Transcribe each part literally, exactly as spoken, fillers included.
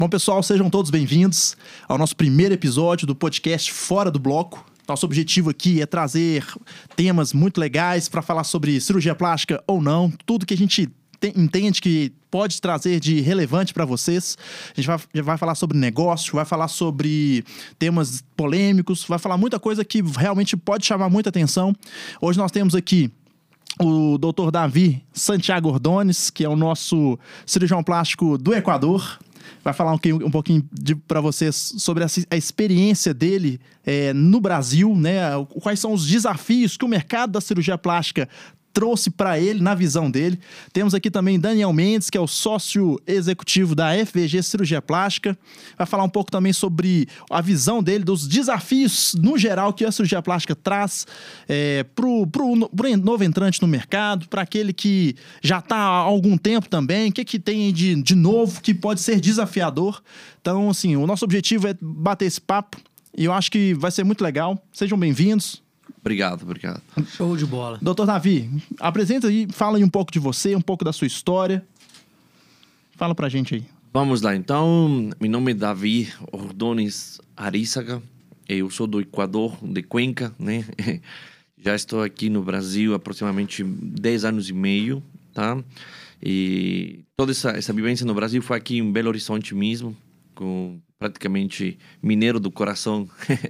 Bom, pessoal, sejam todos bem-vindos ao nosso primeiro episódio do podcast Fora do Bloco. Nosso objetivo aqui é trazer temas muito legais para falar sobre cirurgia plástica ou não, tudo que a gente te- entende que pode trazer de relevante para vocês. A gente vai, vai falar sobre negócio, vai falar sobre temas polêmicos, vai falar muita coisa que realmente pode chamar muita atenção. Hoje nós temos aqui o doutor Davi Santiago Ordones, que é o nosso cirurgião plástico do Equador. Vai falar um, um pouquinho para vocês sobre a, a experiência dele é, no Brasil, né? Quais são os desafios que o mercado da cirurgia plástica trouxe para ele, na visão dele. Temos aqui também Daniel Mendes, que é o sócio executivo da F V G Cirurgia Plástica. Vai falar um pouco também sobre a visão dele, dos desafios, no geral, que a cirurgia plástica traz é, para o novo entrante no mercado, para aquele que já está há algum tempo também, o que, que tem de, de novo que pode ser desafiador. Então, assim, o nosso objetivo é bater esse papo e eu acho que vai ser muito legal. Sejam bem-vindos. Obrigado, obrigado. Show de bola. doutor Davi, apresenta aí, fala aí um pouco de você, um pouco da sua história. Fala pra gente aí. Vamos lá, então. Meu nome é Davi Ordones Arizaga. Eu sou do Equador, de Cuenca, né? Já estou aqui no Brasil há aproximadamente dez anos e meio, tá? E toda essa, essa vivência no Brasil foi aqui em Belo Horizonte mesmo, com praticamente mineiro do coração.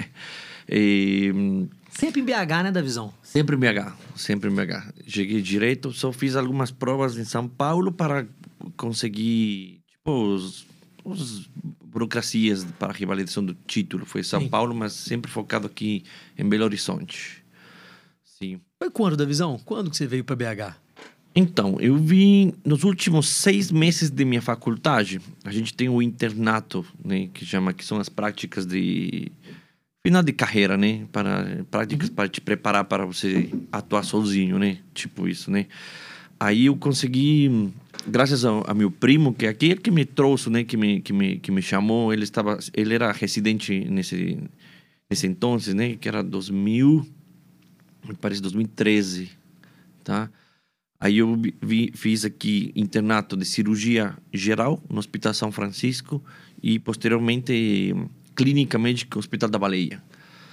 e... Sempre em B H, né, Davizão? Sempre em B H, sempre em B H. Cheguei direto, só fiz algumas provas em São Paulo para conseguir, tipo, os, os burocracias para a revalidação do título. Foi São Sim. Paulo, mas sempre focado aqui em Belo Horizonte. Sim. Foi quando, Davizão? Quando que você veio para B H? Então, eu vim nos últimos seis meses de minha faculdade. A gente tem o internato, né, que chama, que são as práticas de... final de carreira, né? Para práticas uhum. para te preparar para você atuar sozinho, né? Tipo isso, né? Aí eu consegui, graças ao, ao meu primo, que é aquele que me trouxe, né? Que me, que me, que me chamou. Ele estava, ele era residente nesse, nesse entonces, né? Que era dois mil, me parece dois mil e treze, tá? Aí eu vi, fiz aqui internato de cirurgia geral no Hospital São Francisco e posteriormente Clínica Médica Hospital da Baleia.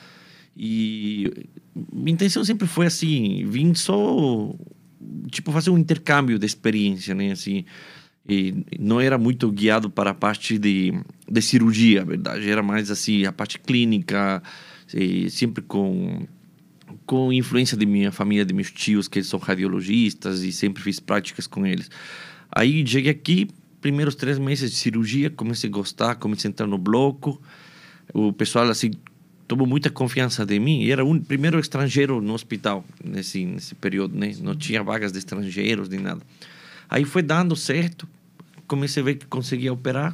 E minha intenção sempre foi assim, vim só, tipo, fazer um intercâmbio de experiência, né, assim. E não era muito guiado para a parte de, de cirurgia, a verdade. Era mais, assim, a parte clínica, sempre com, com influência de minha família, de meus tios, que são radiologistas, e sempre fiz práticas com eles. Aí, cheguei aqui, primeiros três meses de cirurgia, comecei a gostar, comecei a entrar no bloco. O pessoal, assim, tomou muita confiança de mim. E era o primeiro estrangeiro no hospital nesse, nesse período, né? Não tinha vagas de estrangeiros nem nada. Aí foi dando certo. Comecei a ver que conseguia operar.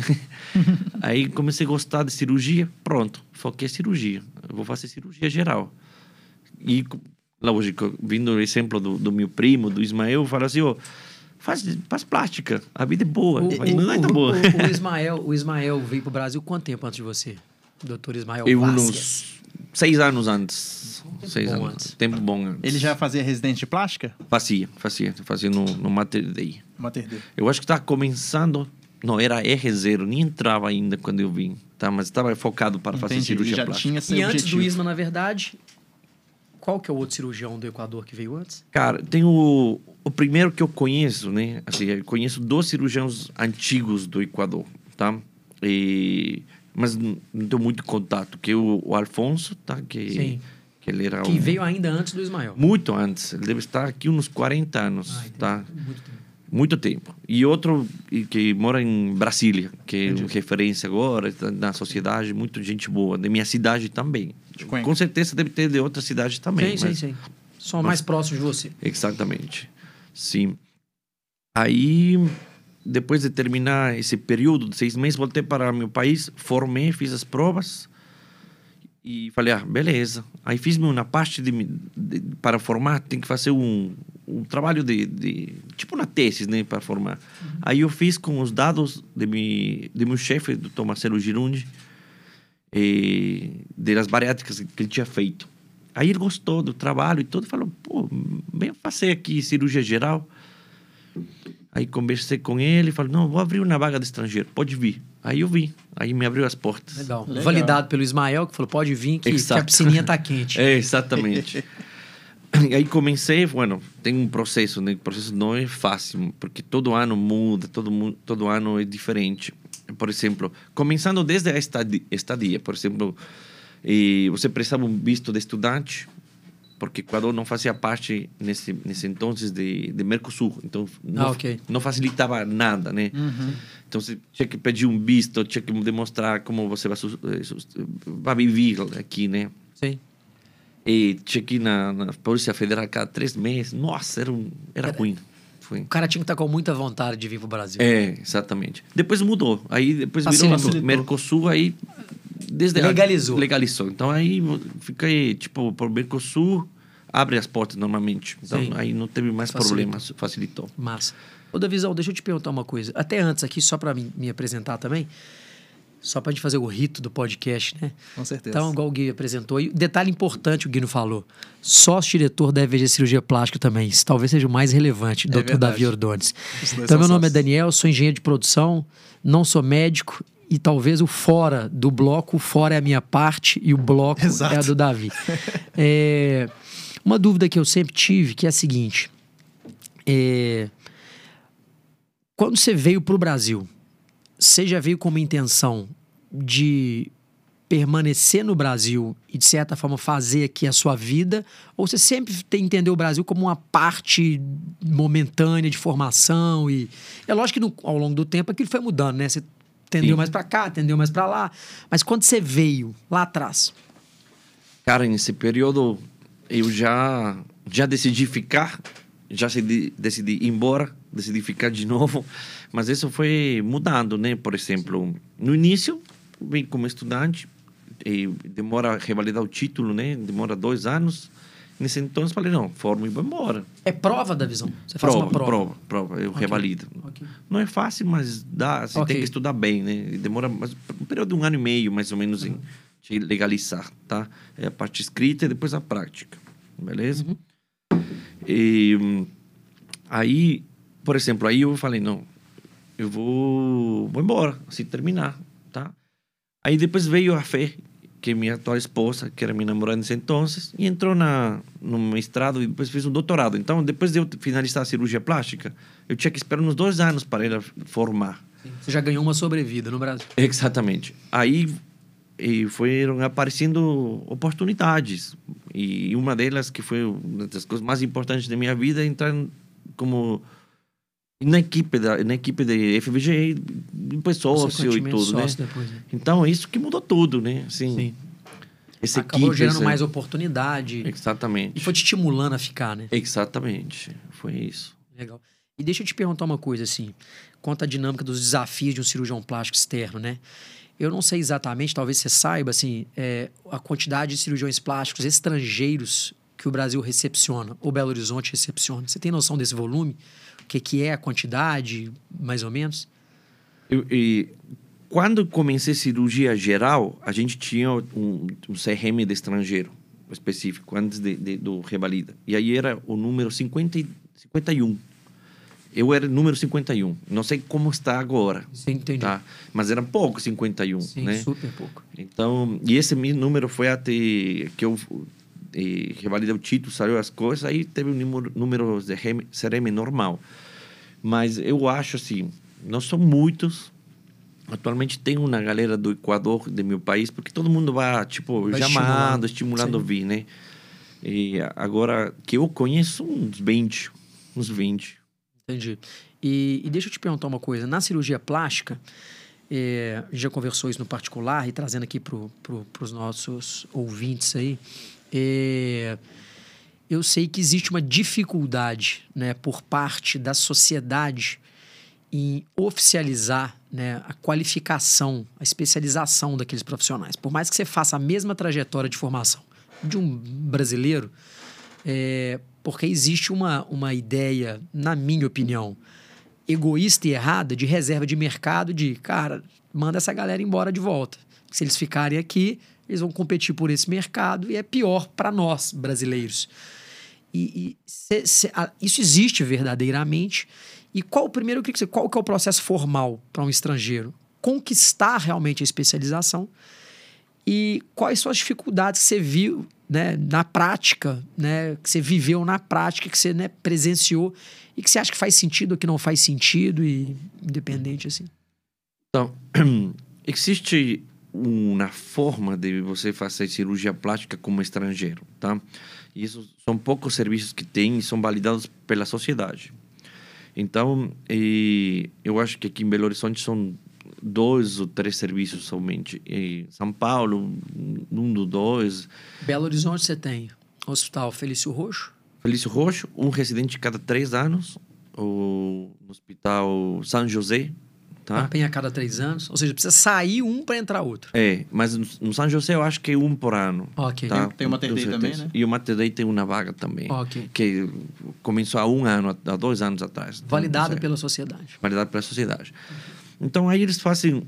Aí comecei a gostar de cirurgia. Pronto, foquei cirurgia. Eu vou fazer cirurgia geral. E, lógico, vindo o exemplo do, do meu primo, do Ismael, eu falo assim, ó... Faz, faz plástica, a vida é boa, o, mas não é tão o, boa. O, o, Ismael, o Ismael veio pro Brasil quanto tempo antes de você? doutor Ismael Eu, Vázquez. uns seis anos antes. Tempo seis bom anos. Antes. Tempo bom antes. Ele já fazia residente de plástica? Fazia, fazia. Fazia no, no Mater Dei. Mater Dei. Eu acho que estava começando... Não, era R zero, nem entrava ainda quando eu vim, tá? Mas estava focado para Entendi. fazer cirurgia já plástica. Tinha esse E antes objetivo. do Isma, na verdade, qual que é o outro cirurgião do Equador que veio antes? Cara, tem o, o primeiro que eu conheço, né? Assim, eu conheço dois cirurgiões antigos do Equador, tá? E, mas não, não tenho muito contato, que é o, o Alfonso, tá? Que, Sim. que ele era Que um, veio ainda antes do Ismael. muito antes. Ele deve estar aqui uns quarenta anos, Ah, tá? Muito tempo. Muito tempo. E outro que mora em Brasília, que é Entendi. referência agora na sociedade, muito gente boa. Da minha cidade também. Com certeza deve ter de outras cidades também. Sim, mas... sim, sim. São mas... mais próximos de você. Exatamente. Sim. Aí, depois de terminar esse período de seis meses, voltei para meu país, formei, fiz as provas e falei, ah, beleza. Aí fiz uma parte de, de, para formar, tem que fazer um, um trabalho de, de... tipo uma tese, né, para formar. Uhum. Aí eu fiz com os dados de, mi, de meu chefe, doutor Marcelo Girundi, e das bariátricas que ele tinha feito. Aí ele gostou do trabalho e tudo, falou, pô, vem fazer aqui cirurgia geral. Aí conversei com ele, falou, não, vou abrir uma vaga de estrangeiro, pode vir. Aí eu vi, aí me abriu as portas. Legal. Legal. Validado pelo Ismael, que falou, pode vir que, que a Exato. piscininha tá quente. É, exatamente. E aí comecei, bueno, tem um processo, né? O processo não é fácil, porque todo ano muda, todo, mu- todo ano é diferente. Por exemplo, começando desde a estadi- estadia, por exemplo, eh, você precisava um visto de estudante, porque Equador não fazia parte nesse nesse entonces de, de Mercosul, então não, Ah, ok. não facilitava nada, né? Uhum. Então você tinha que pedir um visto, tinha que demonstrar como você vai, sus- eh, sus- vai viver aqui, né? Sim. E tinha que ir na, na Polícia Federal cada três meses. Nossa, era, um, era ruim. Foi. O cara tinha que estar com muita vontade de vir pro Brasil. É, exatamente. Depois mudou. Aí depois Facilitou. virou Mercosul, aí... Desde a- Legalizou. legalizou. Então aí fica aí, tipo, por Mercosul, abre as portas normalmente. Então Sim. aí não teve mais Facilitou. problemas, facilitou. Massa. Ô, Davizão, deixa eu te perguntar uma coisa. Até antes aqui, só para me, me apresentar também, só pra gente fazer o rito do podcast, né? Com certeza. Então, igual o Gui apresentou. E detalhe importante, o Gui não falou. Sócio-diretor da E V G Cirurgia Plástica também. Isso talvez seja o mais relevante, doutor verdade. Davi Ordones. Os dois Então, são meu nome é sócios. Daniel, sou engenheiro de produção, não sou médico e talvez o fora do bloco, o fora é a minha parte e o bloco Exato. é a do Davi. É, uma dúvida que eu sempre tive, que é a seguinte. É, quando você veio para o Brasil, você já veio com uma intenção de permanecer no Brasil e, de certa forma, fazer aqui a sua vida? Ou você sempre tem, entendeu o Brasil como uma parte momentânea de formação? E é lógico que no, ao longo do tempo aquilo foi mudando, né? Você tendeu Sim. mais para cá, tendeu mais para lá. Mas quando você veio lá atrás... Cara, nesse período eu já, já decidi ficar, já decidi, decidi ir embora, decidi ficar de novo, mas isso foi mudando, né? Por exemplo, no início, vim como estudante, e demora a revalidar o título, né? Demora dois anos. Nesse então eu falei, não, formo e vou embora. É prova da visão? Você faz Prova, uma prova? prova, prova, eu Ok. revalido. Ok. Não é fácil, mas dá, você Ok. tem que estudar bem, né? E demora mais, um período de um ano e meio, mais ou menos, em de legalizar, tá? É a parte escrita e depois a prática, beleza? E hum, aí, por exemplo, aí eu falei, não, eu vou, vou embora, assim terminar, tá? Aí depois veio a Fê, que é minha atual esposa, que era minha namorada nesse entonces, e entrou na, no mestrado e depois fez um doutorado. Então, depois de eu finalizar a cirurgia plástica, eu tinha que esperar uns dois anos para ela formar. Você já ganhou uma sobrevida no Brasil. Exatamente. Aí e foram aparecendo oportunidades. E uma delas, que foi uma das coisas mais importantes da minha vida, é entrar como na equipe da na equipe da F V G, e depois sócio e Consequentemente, tudo, né? sócio depois, né? Então, isso que mudou tudo, né? Assim, Sim. essa Acabou equipe, gerando essa- mais oportunidade. Exatamente. E foi te estimulando a ficar, né? Exatamente. Foi isso. Legal. E deixa eu te perguntar uma coisa, assim. Quanto à dinâmica dos desafios de um cirurgião plástico externo, né? Eu não sei exatamente, talvez você saiba, assim, é, a quantidade de cirurgiões plásticos estrangeiros que o Brasil recepciona, ou Belo Horizonte recepciona. Você tem noção desse volume? O que, que é a quantidade, mais ou menos? Eu, e, quando comecei cirurgia geral, a gente tinha um, um C R M de estrangeiro específico, antes de, de, do revalida. E aí era o número cinquenta e, cinquenta e um. Eu era o número cinquenta e um. Não sei como está agora. Você entende? Tá? Mas era pouco cinquenta e um, Sim, né? super pouco. Então, e esse meu número foi até que eu e, revalidei o título, saiu as coisas, aí teve um número, número de C R M normal. Mas eu acho assim, não são muitos. Atualmente tem uma galera do Equador, do meu país, porque todo mundo vai, tipo, Vai chamando, estimulando. estimulando a Sim. vir, né? E agora, que eu conheço uns vinte, uns vinte. Entendi. E, e deixa eu te perguntar uma coisa. Na cirurgia plástica, é, a gente já conversou isso no particular e trazendo aqui para pro, os nossos ouvintes aí, é, eu sei que existe uma dificuldade, né, por parte da sociedade em oficializar, né, a qualificação, a especialização daqueles profissionais. Por mais que você faça a mesma trajetória de formação de um brasileiro, é, porque existe uma, uma ideia, na minha opinião, egoísta e errada de reserva de mercado, de, cara, manda essa galera embora de volta. Se eles ficarem aqui, eles vão competir por esse mercado e é pior para nós, brasileiros. E, e cê, cê, a, isso existe verdadeiramente. E qual, primeiro, eu queria que você, qual que é o processo formal para um estrangeiro? conquistar realmente a especialização e quais são as dificuldades que você viu, né, na prática, né, que você viveu na prática, que você, né, presenciou e que você acha que faz sentido ou que não faz sentido, e independente assim. Então, existe uma forma de você fazer cirurgia plástica como estrangeiro, tá? E isso são poucos serviços que tem e são validados pela sociedade. Então, e, eu acho que aqui em Belo Horizonte são dois ou três serviços somente. Em São Paulo, um dos dois. Belo Horizonte você tem Hospital Felício Roxo. Felício Roxo, um residente cada três anos. O Hospital São José, tá? Tem a cada três anos. Ou seja, precisa sair um para entrar outro. É, mas no, no São José eu acho que é um por ano. Ok. Tá? Tem, tem o Mater Dei também, né? E o Mater Dei tem uma vaga também. Ok. Que começou há um ano, há dois anos atrás. Validada pela sociedade. Validada pela sociedade. Então, aí eles fazem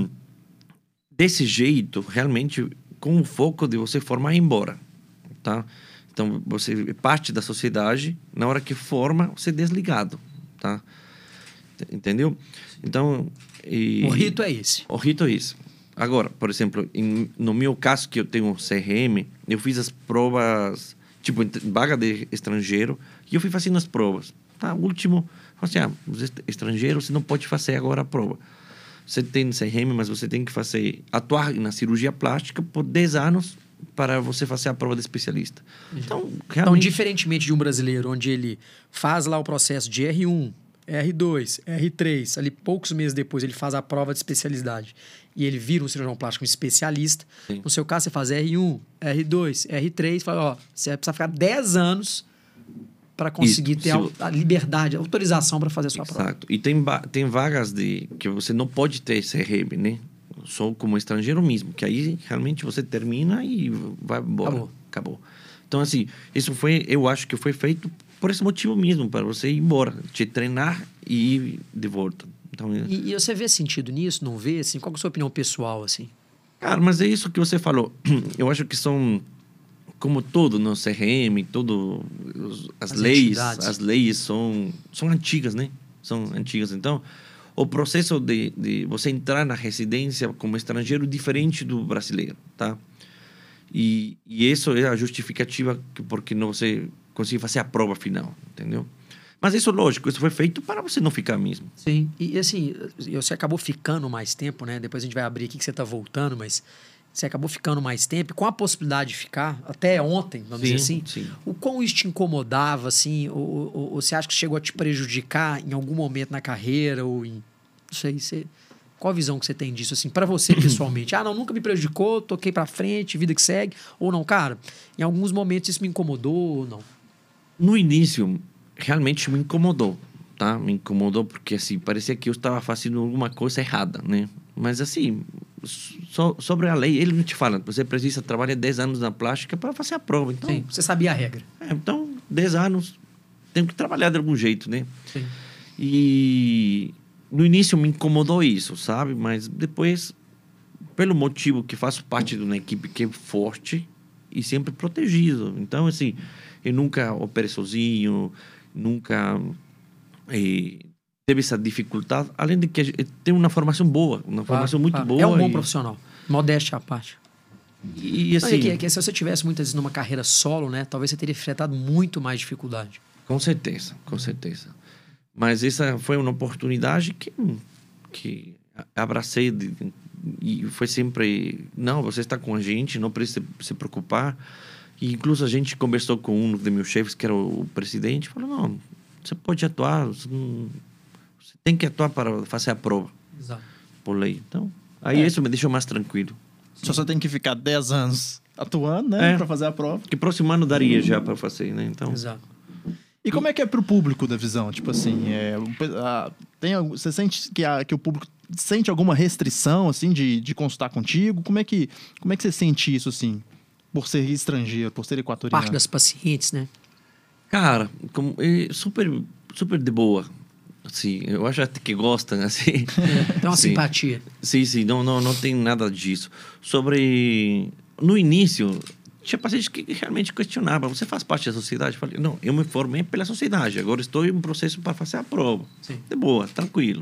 desse jeito, realmente, com o foco de você formar e ir embora, tá? Então, você é parte da sociedade, na hora que forma, você é desligado, tá? Entendeu? Então... E, o rito é esse. O rito é esse. Agora, por exemplo, em, no meu caso, que eu tenho C R M, eu fiz as provas, tipo, vaga de estrangeiro, e eu fui fazendo as provas. Tá, o último... Assim, ah, estrangeiro, você não pode fazer agora a prova. Você tem C R M, mas você tem que fazer, atuar na cirurgia plástica por dez anos para você fazer a prova de especialista. Então, realmente... então, diferentemente de um brasileiro, onde ele faz lá o processo de R um, R dois, R três, ali poucos meses depois ele faz a prova de especialidade e ele vira um cirurgião plástico um especialista. Sim. No seu caso, você faz R um, R dois, R três, fala, ó, você precisa ficar dez anos para conseguir Isso, ter a, a liberdade, a autorização para fazer a sua Exato. prova. E tem, tem vagas de que você não pode ter C R M, né? Só como estrangeiro mesmo, que aí realmente você termina e vai embora. Acabou. Acabou. Então, assim, isso foi, eu acho que foi feito por esse motivo mesmo, para você ir embora, te treinar e ir de volta. Então, e, e você vê sentido nisso? Não vê? Assim, qual é a sua opinião pessoal, assim? Cara, mas é isso que você falou. Eu acho que são... Como todo no C R M, todo as, as leis, entidades. as leis são são antigas, né? São antigas. Então, o processo de, de você entrar na residência como estrangeiro é diferente do brasileiro, tá? E, e isso é a justificativa que porque não você consegue fazer a prova final, entendeu? Mas isso, lógico, isso foi feito para você não ficar mesmo. Sim. E assim, você acabou ficando mais tempo, né? Depois a gente vai abrir aqui que você está voltando, mas você acabou ficando mais tempo, com a possibilidade de ficar até ontem, vamos sim, dizer assim. Sim. O quão isso te incomodava, assim? Ou, ou, ou você acha que chegou a te prejudicar em algum momento na carreira? Ou em... Não sei, você... Qual a visão que você tem disso, assim, para você pessoalmente? Ah, não, nunca me prejudicou, toquei para frente, vida que segue. Ou não, cara, em alguns momentos isso me incomodou ou não? No início, realmente me incomodou, tá? Me incomodou porque, assim, parecia que eu estava fazendo alguma coisa errada, né? Mas, assim, so, sobre a lei, ele não te fala. Você precisa trabalhar dez anos na plástica para fazer a prova. Então, sim, você sabia a regra. É, então, dez anos, tem que trabalhar de algum jeito, né? Sim. E no início me incomodou isso, sabe? Mas depois, pelo motivo que faço parte de uma equipe que é forte e sempre protegido. Então, assim, eu nunca operei sozinho, nunca... Eh, teve essa dificuldade, além de que tem uma formação boa, uma formação muito claro. boa. É um bom e... profissional, modéstia à parte. E, e assim... Não, é que, é que se você tivesse muitas vezes numa carreira solo, né, talvez você teria enfrentado muito mais dificuldade. Com certeza, com certeza. Mas essa foi uma oportunidade que, que abracei de, e foi sempre, não, você está com a gente, não precisa se preocupar. E incluso a gente conversou com um dos meus chefes, que era o presidente, falou, não, você pode atuar, você não... Você tem que atuar para fazer a prova. Exato. Por lei. Então, aí é. isso me deixou mais tranquilo. Só você tem que ficar dez anos atuando, né? É. Para fazer a prova. Que próximo ano daria já para fazer, né? Então... Exato. E como é que é pro público da visão? Tipo assim, é, a, tem, você sente que, a, que o público sente alguma restrição, assim, de, de consultar contigo? Como é, que, como é que você sente isso, assim, por ser estrangeiro, por ser equatoriano? Parte das pacientes, né? Cara, como, é super, super de boa. Assim, eu acho até que gostam, assim. É, tem uma sim. simpatia. Sim, sim, não, não, não tem nada disso. Sobre... No início, tinha pacientes que realmente questionavam. Você faz parte da sociedade? Eu falei, não, eu me formei pela sociedade. Agora estou em um processo para fazer a prova. Sim. De boa, tranquilo.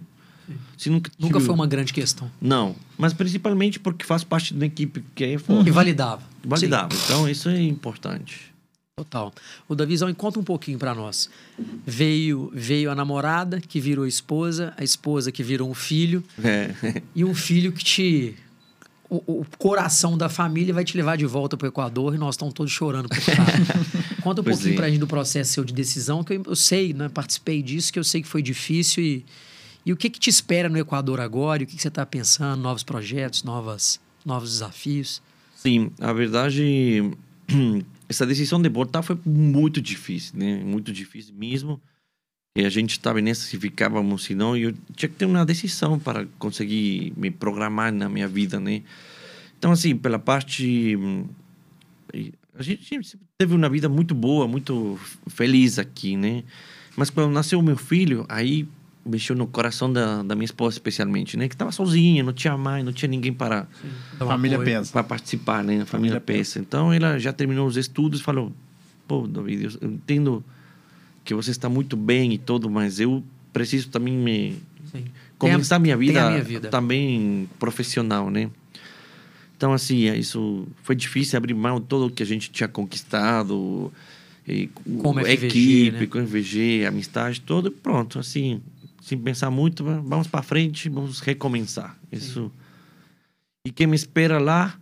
Se nunca Nunca tive- foi uma grande questão. Não, mas principalmente porque faz parte de uma equipe que é forte. E validava. Validava. Então, isso é importante. Total. O Davizão, conta um pouquinho pra nós. Veio, veio a namorada, que virou esposa, a esposa que virou um filho, É. e um filho que te... O, o coração da família vai te levar de volta pro Equador e nós estamos todos chorando por cá. Conta um Pois pouquinho é. pra gente do processo seu de decisão, que eu, eu sei, né? Participei disso, que eu sei que foi difícil. E, e o que, que te espera no Equador agora? E o que, que você está pensando? Novos projetos, novas, novos desafios? Sim, a verdade, essa decisão de voltar foi muito difícil, né? Muito difícil mesmo. E a gente estava nessa, se ficávamos, se não, e eu tinha que ter uma decisão para conseguir me programar na minha vida, né? Então, assim, pela parte... hum, A gente sempre teve uma vida muito boa, muito feliz aqui, né? Mas quando nasceu o meu filho, aí mexeu no coração da, da minha esposa, especialmente, né? Que estava sozinha, não tinha mãe, não tinha ninguém para... A família pesa. para participar, né? A família, Família pensa. Então, ela já terminou os estudos e falou: pô, David, eu entendo que você está muito bem e tudo, mas eu preciso também me... Sim. começar a minha tem vida, a minha vida. também profissional, né? Então, assim, isso foi difícil abrir mão de tudo que a gente tinha conquistado, e, Como F V G, equipe, né? com F V G, amistade, tudo, pronto, assim, sem pensar muito, vamos para frente, vamos recomeçar. Isso. E quem me espera lá,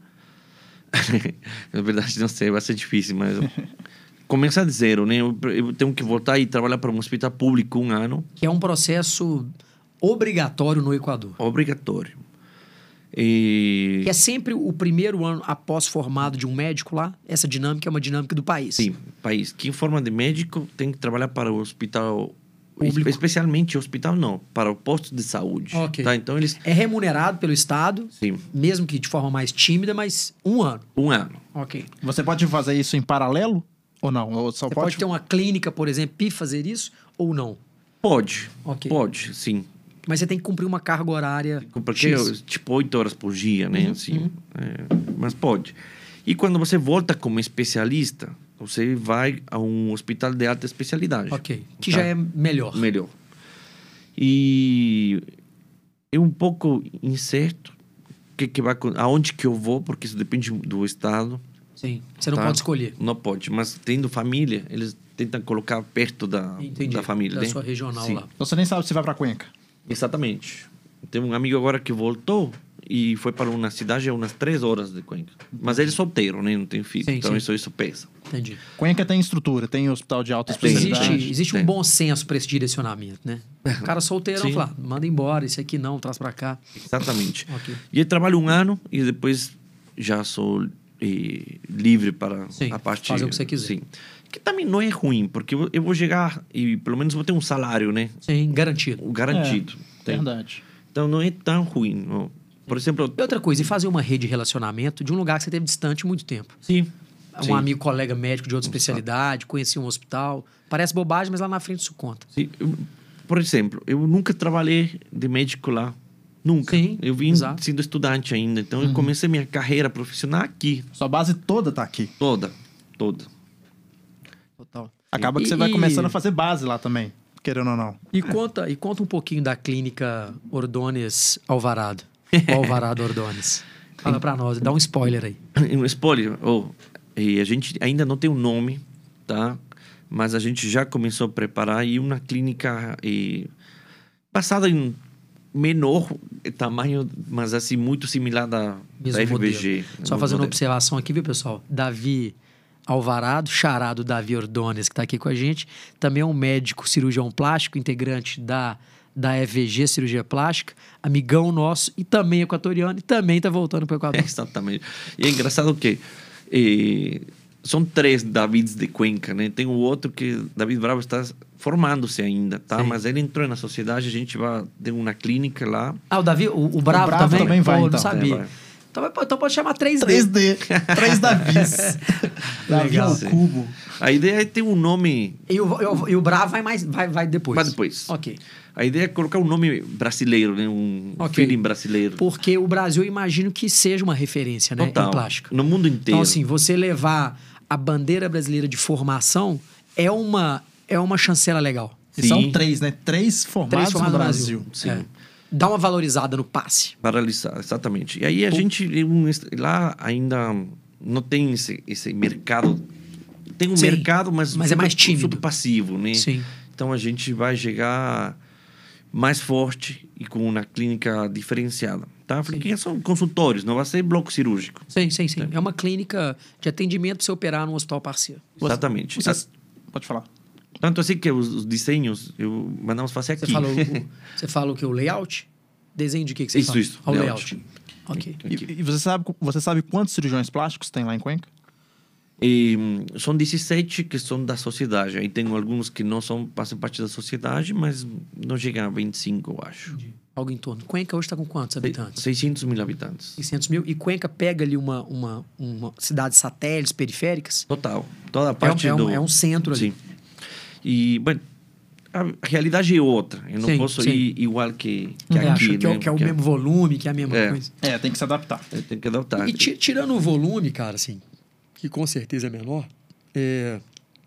na verdade, não sei, vai ser difícil, mas começar de zero, né? Eu, eu tenho que voltar e trabalhar para um hospital público um ano, Que é um processo obrigatório no Equador. obrigatório. E... Que é sempre o primeiro ano após formado de um médico lá. Essa dinâmica é uma dinâmica do país. Sim, país. Quem forma de médico tem que trabalhar para o hospital Público. Especialmente o hospital não, para o posto de saúde. Ok. Tá? Então eles... É remunerado pelo Estado, Sim, mesmo que de forma mais tímida, mas um ano. um ano. Ok. Você pode fazer isso em paralelo ou não? Ou só Você pode... pode ter uma clínica, por exemplo, e fazer isso ou não? Pode, Ok. pode, sim. Mas você tem que cumprir uma carga horária. Porque é X. tipo oito horas por dia, né? Uhum, assim, uhum. é, mas pode. E quando você volta como especialista, você vai a um hospital de alta especialidade. Ok. Que Tá? já é melhor. Melhor. E é um pouco incerto que, que vai, aonde que eu vou, porque isso depende do estado. Sim. Você não Tá. pode escolher. Não pode, mas tendo família, eles tentam colocar perto da, Entendi. da família. Da né? sua regional Sim. lá. Então você nem sabe se vai pra Cuenca. Exatamente. Tem um amigo agora que voltou e foi para uma cidade a umas três horas de Cuenca. Mas ele é solteiro, né? Não tem filho. Sim, então sim. Isso, isso pesa. Entendi. Cuenca tem estrutura, tem hospital de alta Tem. especialidade. Existe, existe um Tem. bom senso para esse direcionamento, né? O cara solteiro Sim. fala, manda embora, esse aqui não, traz para cá. Exatamente. Ok. E eu trabalho um ano e depois já sou eh, livre para Sim, a parte... fazer o que você quiser. Sim. Que também não é ruim, porque eu eu vou chegar e pelo menos vou ter um salário, né? Sim, garantido. O garantido. É, Tem. verdade. Então não é tão ruim. Não. Por exemplo... E outra coisa, e fazer uma rede de relacionamento de um lugar que você teve distante muito tempo. Sim. Um Sim. amigo, colega médico de outra especialidade, conhecia um hospital. Parece bobagem, mas lá na frente isso conta. Sim. Eu- por exemplo, eu nunca trabalhei de médico lá. Nunca. Sim, eu vim exato. sendo estudante ainda. Então eu comecei minha carreira profissional aqui. Sua base toda tá aqui. Toda. Toda. Total. Acaba que E- você vai e- começando a fazer base lá também, querendo ou não. E conta, e conta um pouquinho da clínica Ordones Alvarado. O Alvarado Ordones. Fala pra nós, dá um spoiler aí. Um spoiler. Oh, e a gente ainda não tem um nome, tá? Mas a gente já começou a preparar e uma clínica e, passada em menor tamanho, mas assim muito similar da, Mesmo da F V G. modelo. Só No fazendo uma modelo. observação aqui, viu, pessoal? Davi Alvarado, charado Davi Ordones, que está aqui com a gente. Também é um médico cirurgião plástico, integrante da, da F V G Cirurgia Plástica, amigão nosso e também equatoriano, e também está voltando para o Equador. Exatamente. E é engraçado que eh, são três Davids de Cuenca, né? Tem o outro que David Bravo está formando-se ainda, tá? Sim. Mas ele entrou na sociedade, a gente vai ter uma clínica lá. Ah, o Davi, o, o Bravo, Bravo também? também vai, Pô, então. não sabia. É, vai. Então, vai- então pode chamar três D. três D. três Davis. Davi Legal. ao Sim. cubo. A ideia é ter um nome... E o, e o- e o Bravo vai, mais, vai, vai depois. Vai depois. Ok. A ideia é colocar um nome brasileiro, né? Um Ok. feeling brasileiro. Porque o Brasil, eu imagino que seja uma referência, né? Total. Em plástica. No mundo inteiro. Então, assim, você levar a bandeira brasileira de formação é uma, é uma chancela legal. E Sim. são três, né? Três formados, Três formados no no Brasil. Brasil. Sim. É. Dá uma valorizada no passe. Paralisar, exatamente. E aí a O... gente, lá ainda não tem esse, esse mercado. Tem um Sim, mercado, mas, mas super, é mais tímido. super passivo, né? Sim. Então a gente vai chegar mais forte e com uma clínica diferenciada, tá? Porque são consultórios, não vai ser bloco cirúrgico. Sim, sim, sim. É, é uma clínica de atendimento para você operar num hospital parceiro. Exatamente. Você... Você... Pode falar. Tanto assim que os, os desenhos, eu mandamos fazer aqui. Você fala o, você fala o que? O layout? Desenho de que, que você isso, fala? Isso, ah, o layout. layout. Ok. E, e você, sabe, você sabe quantos cirurgiões plásticos tem lá em Cuenca? E, são dezessete que são da sociedade. Aí tem alguns que não são, passam parte da sociedade, mas não chegam a vinte e cinco, eu acho. Entendi. Algo em torno. Cuenca hoje está com quantos habitantes? seiscentos mil habitantes. seiscentos mil. E Cuenca pega ali uma, uma, uma cidade satélites periféricas? Total. Toda a parte é, um, do... É um centro ali. Sim. E, bom, a realidade é outra. Eu não sim, posso sim. ir igual que, que é, aqui, que, né? é, que é o Porque mesmo volume, que é a mesma é. coisa. É, tem que se adaptar. Tem que adaptar. E tirando o volume, cara, assim, que com certeza é menor, é...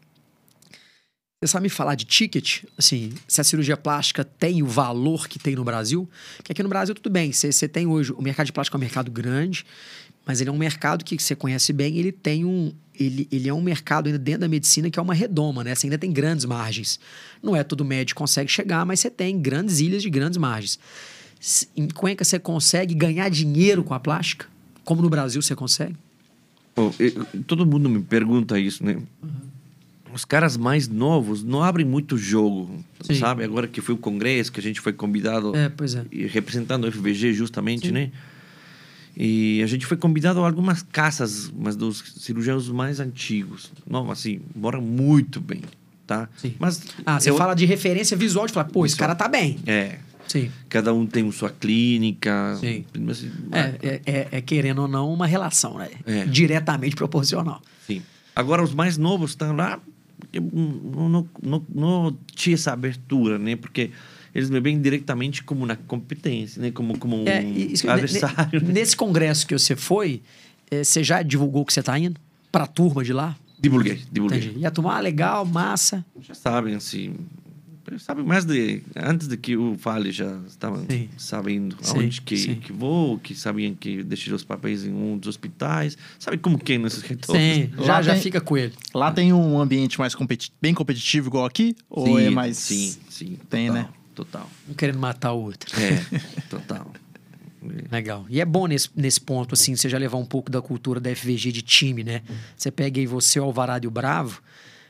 você sabe me falar de ticket? Assim, se a cirurgia plástica tem o valor que tem no Brasil? Porque aqui no Brasil, tudo bem, você, você tem hoje... O mercado de plástico é um mercado grande, mas ele é um mercado que você conhece bem, ele tem um... Ele, ele é um mercado ainda dentro da medicina que é uma redoma, né? Você ainda tem grandes margens. Não é todo médico que consegue chegar, mas você tem grandes ilhas de grandes margens. Em Cuenca você consegue ganhar dinheiro com a plástica? Como no Brasil você consegue? Oh, eu, todo mundo me pergunta isso, né? Uhum. Os caras mais novos não abrem muito jogo, Sim. sabe? Agora que foi o congresso, que a gente foi convidado... É, pois é. Representando o F V G justamente, Sim. né? E a gente foi convidado a algumas casas, mas dos cirurgiões mais antigos. Não, assim, moram muito bem, tá? Sim. Mas ah, você eu... fala de referência visual, de falar, pô, esse cara tá bem. É. Sim. Cada um tem sua clínica. Sim. Mas, é, é, é, querendo ou não, uma relação, né? É. Diretamente proporcional. Sim. Agora, os mais novos estão lá, não, não, não, não tinha essa abertura, né? Porque... eles me veem diretamente como uma competência, né? Como, como um é, isso, adversário. Ne, nesse congresso que você foi, é, você já divulgou que você está indo para a turma de lá? Divulguei, divulguei. Entendi. E a turma, ah, legal, massa. Já sabem, assim... Sabem mais de... Antes de que eu fale, já estavam sim. sabendo sim, aonde que, sim. que vou, que sabiam que deixei os papéis em um dos hospitais. Sabe como que é nesses retornos? Sim, já, lá já tem, fica com ele. Lá tem um ambiente mais competi bem competitivo igual aqui? Ou sim, é mais... Sim, sim. Tem, total, né? Total. Um querendo matar o outro. É, total. Legal. E é bom nesse, nesse ponto, assim, você já levar um pouco da cultura da F V G de time, né? Você pega aí você, o Alvarado e o Bravo,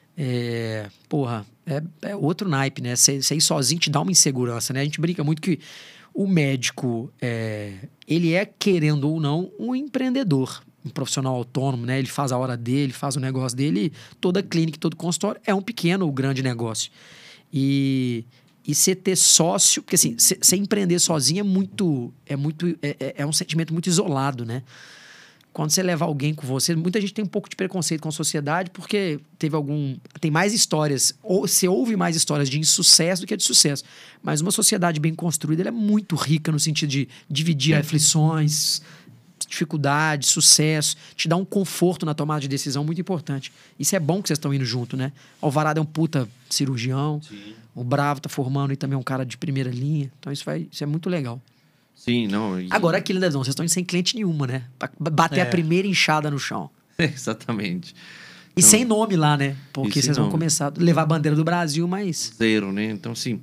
é... porra, é, é outro naipe, né? Você, você ir sozinho te dá uma insegurança, né? A gente brinca muito que o médico, é... ele é, querendo ou não, um empreendedor, um profissional autônomo, né? Ele faz a hora dele, faz o negócio dele, toda clínica, todo consultório é um pequeno ou grande negócio. E... E você ter sócio... Porque, assim, você empreender sozinho é muito... É, muito é, é um sentimento muito isolado, né? Quando você leva alguém com você... Muita gente tem um pouco de preconceito com a sociedade porque teve algum... Tem mais histórias... Ou você ouve mais histórias de insucesso do que de sucesso. Mas uma sociedade bem construída, ela é muito rica no sentido de dividir aflições, dificuldades, sucesso. Te dá um conforto na tomada de decisão muito importante. Isso é bom que vocês estão indo junto, né? O Alvarado é um puta cirurgião. Sim. O Bravo tá formando e também é um cara de primeira linha. Então isso, vai, isso é muito legal. Sim, não... E... Agora aqui, Lindezão, vocês estão indo sem cliente nenhuma, né? Pra bater é. a primeira enxada no chão. Exatamente. E então, sem nome lá, né? Porque vocês vão nome. começar a levar a bandeira do Brasil, mas... Zero, né? Então, sim.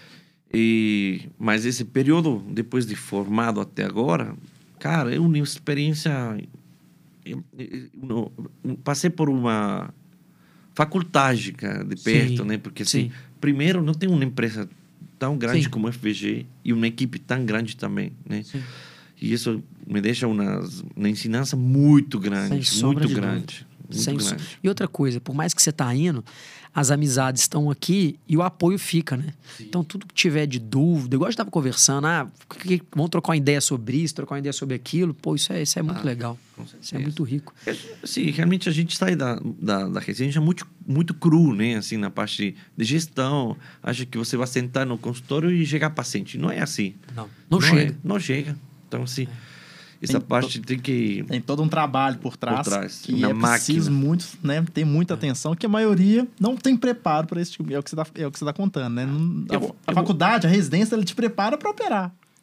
E... Mas esse período, depois de formado até agora, cara, é uma experiência... Eu, eu, eu passei por uma faculdade, cara, de perto, sim, né? Porque, assim, sim. primeiro, não tem uma empresa tão grande sim. como a F V G e uma equipe tão grande também, né? Sim. E isso me deixa uma, uma ensinança muito grande, muito grande. Muito Sem grande. So... E outra coisa, por mais que você tá indo, as amizades estão aqui e o apoio fica, né? Sim. Então, tudo que tiver de dúvida, igual a gente tava conversando, ah, que, vamos trocar uma ideia sobre isso, trocar uma ideia sobre aquilo, pô, isso é, isso é muito ah, legal. Isso é muito rico. É, sim, realmente a gente sai da, da, da residência muito, muito cru, né? Assim, na parte de gestão, acha que você vai sentar no consultório e chegar paciente. Não é assim. Não, não, não É, chega. não chega. Então, assim... É. Essa tem parte to... tem que... Tem todo um trabalho por trás, por trás que na é máquina. preciso muito, né? Tem muita é. atenção, que a maioria não tem preparo para esse tipo... É o que você está é o que você tá contando, né? Não, a, eu, a eu faculdade, vou... a residência, ela te prepara para operar.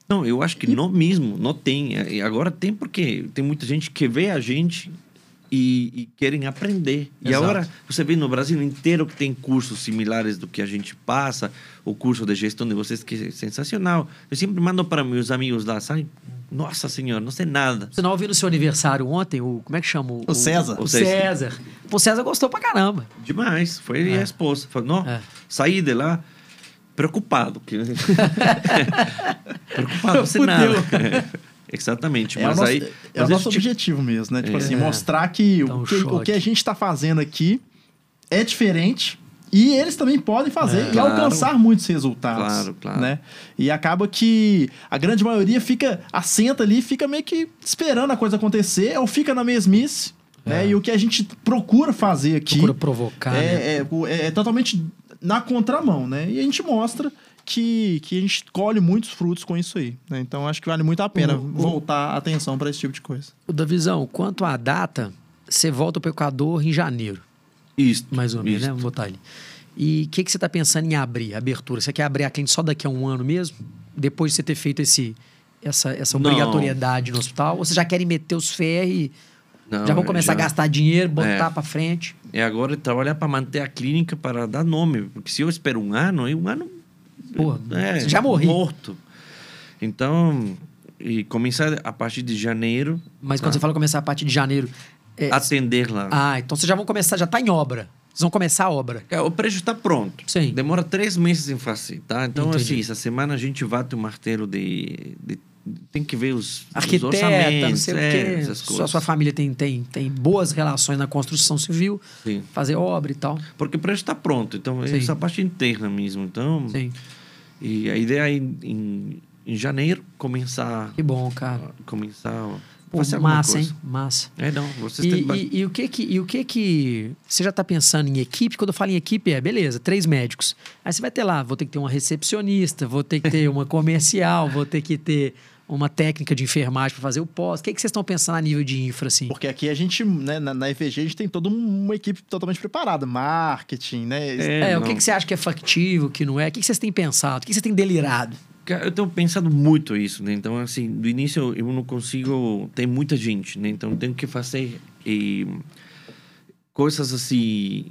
Não, eu acho que não mesmo, não tem. E agora tem porque tem muita gente que vê a gente e, e querem aprender. E Exato. agora você vê no Brasil inteiro que tem cursos similares do que a gente passa, o curso de gestão de vocês que é sensacional. Eu sempre mando para meus amigos lá, sabe? Nossa senhora, não sei nada. Você não ouviu no seu aniversário ontem, o, como é que chama? O, O César. O, O César. O César gostou pra caramba. Demais. Foi ele e É. a esposa. Falou, não, É. saí de lá preocupado. Que... preocupado, não sei Fudeu. nada. Exatamente. É Mas o nosso, aí... é o mas nosso esse tipo- objetivo mesmo, né? Tipo É. assim, mostrar que, Dá um o que o choque. que a gente tá fazendo aqui é diferente e eles também podem fazer É. e Claro. alcançar muitos resultados. Claro, claro. Né? E acaba que a grande maioria fica, assenta ali, fica meio que esperando a coisa acontecer ou fica na mesmice. Né? E o que a gente procura fazer aqui Procura provocar, né? é, é, é, é totalmente na contramão, né? E a gente mostra que, que a gente colhe muitos frutos com isso aí. Né? Então, acho que vale muito a pena O- o- voltar a atenção para esse tipo de coisa. O Davizão, quanto à data, você volta pro Equador em janeiro, Isso. mais ou menos, isso. né? Vamos botar ali. E o que, que você está pensando em abrir, abertura? Você quer abrir a clínica só daqui a um ano mesmo? Depois de você ter feito esse, essa, essa Não. obrigatoriedade no hospital? Ou vocês já querem meter os ferros e Não, já vão começar já- a gastar dinheiro, botar É. para frente? É agora trabalhar para manter a clínica, para dar nome. Porque se eu espero um ano, aí um ano... Porra, é, você já morri. Morto. Então, e começar a partir de janeiro, Mas quando Ah. você fala começar a partir de janeiro... é- atender lá. Ah, então vocês já vão começar, já está em obra. Vocês vão começar a obra. É, o prédio está pronto. Sim. Demora três meses em fazer, tá? Então, Entendi. assim, essa semana a gente bate o martelo de... de- tem que ver os, os Arquiteta, não orçamentos, sei o é, quê. essas Sua, coisas. sua família tem, tem, tem boas relações na construção civil, Sim. fazer obra e tal. Porque o prédio está pronto, então é Sim. essa parte interna mesmo. Então, Sim. e a ideia é em, em, em janeiro começar... Que bom, cara. Começar a Pô, fazer alguma massa, coisa. hein? Massa. É, não, vocês E, têm... ba- e, e o que que, e o que que... Você já está pensando em equipe? Quando eu falo em equipe, é, beleza, três médicos. Aí você vai ter lá, vou ter que ter uma recepcionista, vou ter que ter uma comercial, vou ter que ter uma técnica de enfermagem para fazer o pós. O que, que vocês estão pensando a nível de infra, assim? Porque aqui a gente, né, na, na E V G, a gente tem toda uma equipe totalmente preparada. Marketing, né? É, o não. que, que você acha que é factível, que não é? O que, que vocês têm pensado? O que, que vocês têm delirado? Cara, eu tenho pensado muito isso, né? Então, assim, do início eu não consigo... Tem muita gente, né? Então, eu tenho que fazer eh, coisas, assim,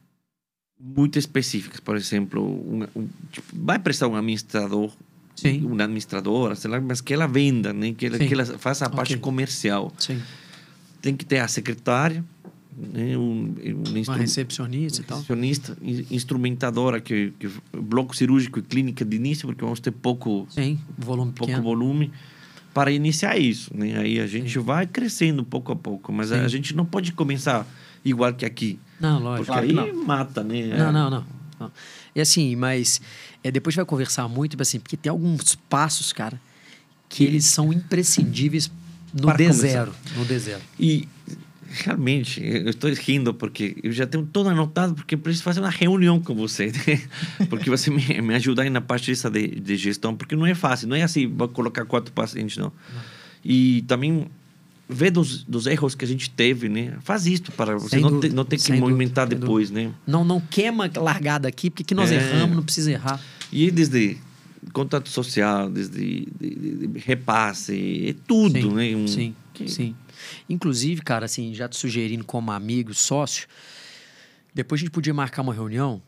muito específicas. Por exemplo, um, um, tipo, vai prestar um administrador, Sim. uma administradora, sei lá, mas que ela venda, né? Que ela, Sim. que ela faça a parte Ok. comercial. Sim. Tem que ter a secretária, né? um, um Uma instru- recepcionista e tal. recepcionista, in- instrumentadora, que, que bloco cirúrgico e clínica de início, porque vamos ter pouco, Sim, volume pouco pequeno. volume para iniciar isso, né? Aí a gente vai crescendo pouco a pouco, mas a, Sim. a gente não pode começar igual que aqui, Não, lógico. porque Claro aí que mata, né? Não, não, não, não. E assim, mas é, depois a gente vai conversar muito, tipo assim, porque tem alguns passos, cara, que eles são imprescindíveis no Para D começar. zero. No D zero. E realmente, eu estou rindo porque eu já tenho tudo anotado, porque eu preciso fazer uma reunião com você, né? Porque você me, me ajudar aí na parte dessa de, de gestão, porque não é fácil, não é assim, vou colocar quatro pacientes, não. não. E também ver dos, dos erros que a gente teve, né? Faz isso para você Sem não, dúvida, ter, não ter que sem movimentar dúvida, sem depois, né? Não, não queima largada aqui, porque que nós É. erramos, não precisa errar. E desde contato social, desde de, de, de repasse, é tudo, Sim, né? Um- sim, que- sim. Inclusive, cara, assim, já te sugerindo como amigo, sócio, depois a gente podia marcar uma reunião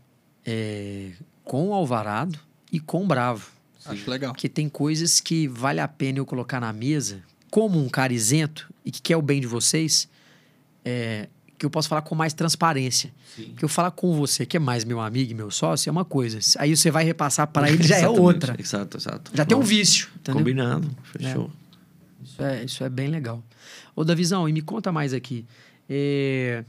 é, com o Alvarado e com o Bravo. Acho legal. Porque tem coisas que vale a pena eu colocar na mesa, como um cara isento e que quer o bem de vocês, é, que eu posso falar com mais transparência. Sim. Que eu falar com você, que é mais meu amigo e meu sócio, é uma coisa. Aí você vai repassar para ele, já é Exatamente. outra. Exato, exato. Já tem um Bom, vício, entendeu? Combinado, fechou. Isso é, isso é bem legal. Ô, Davizão, e me conta mais aqui. É,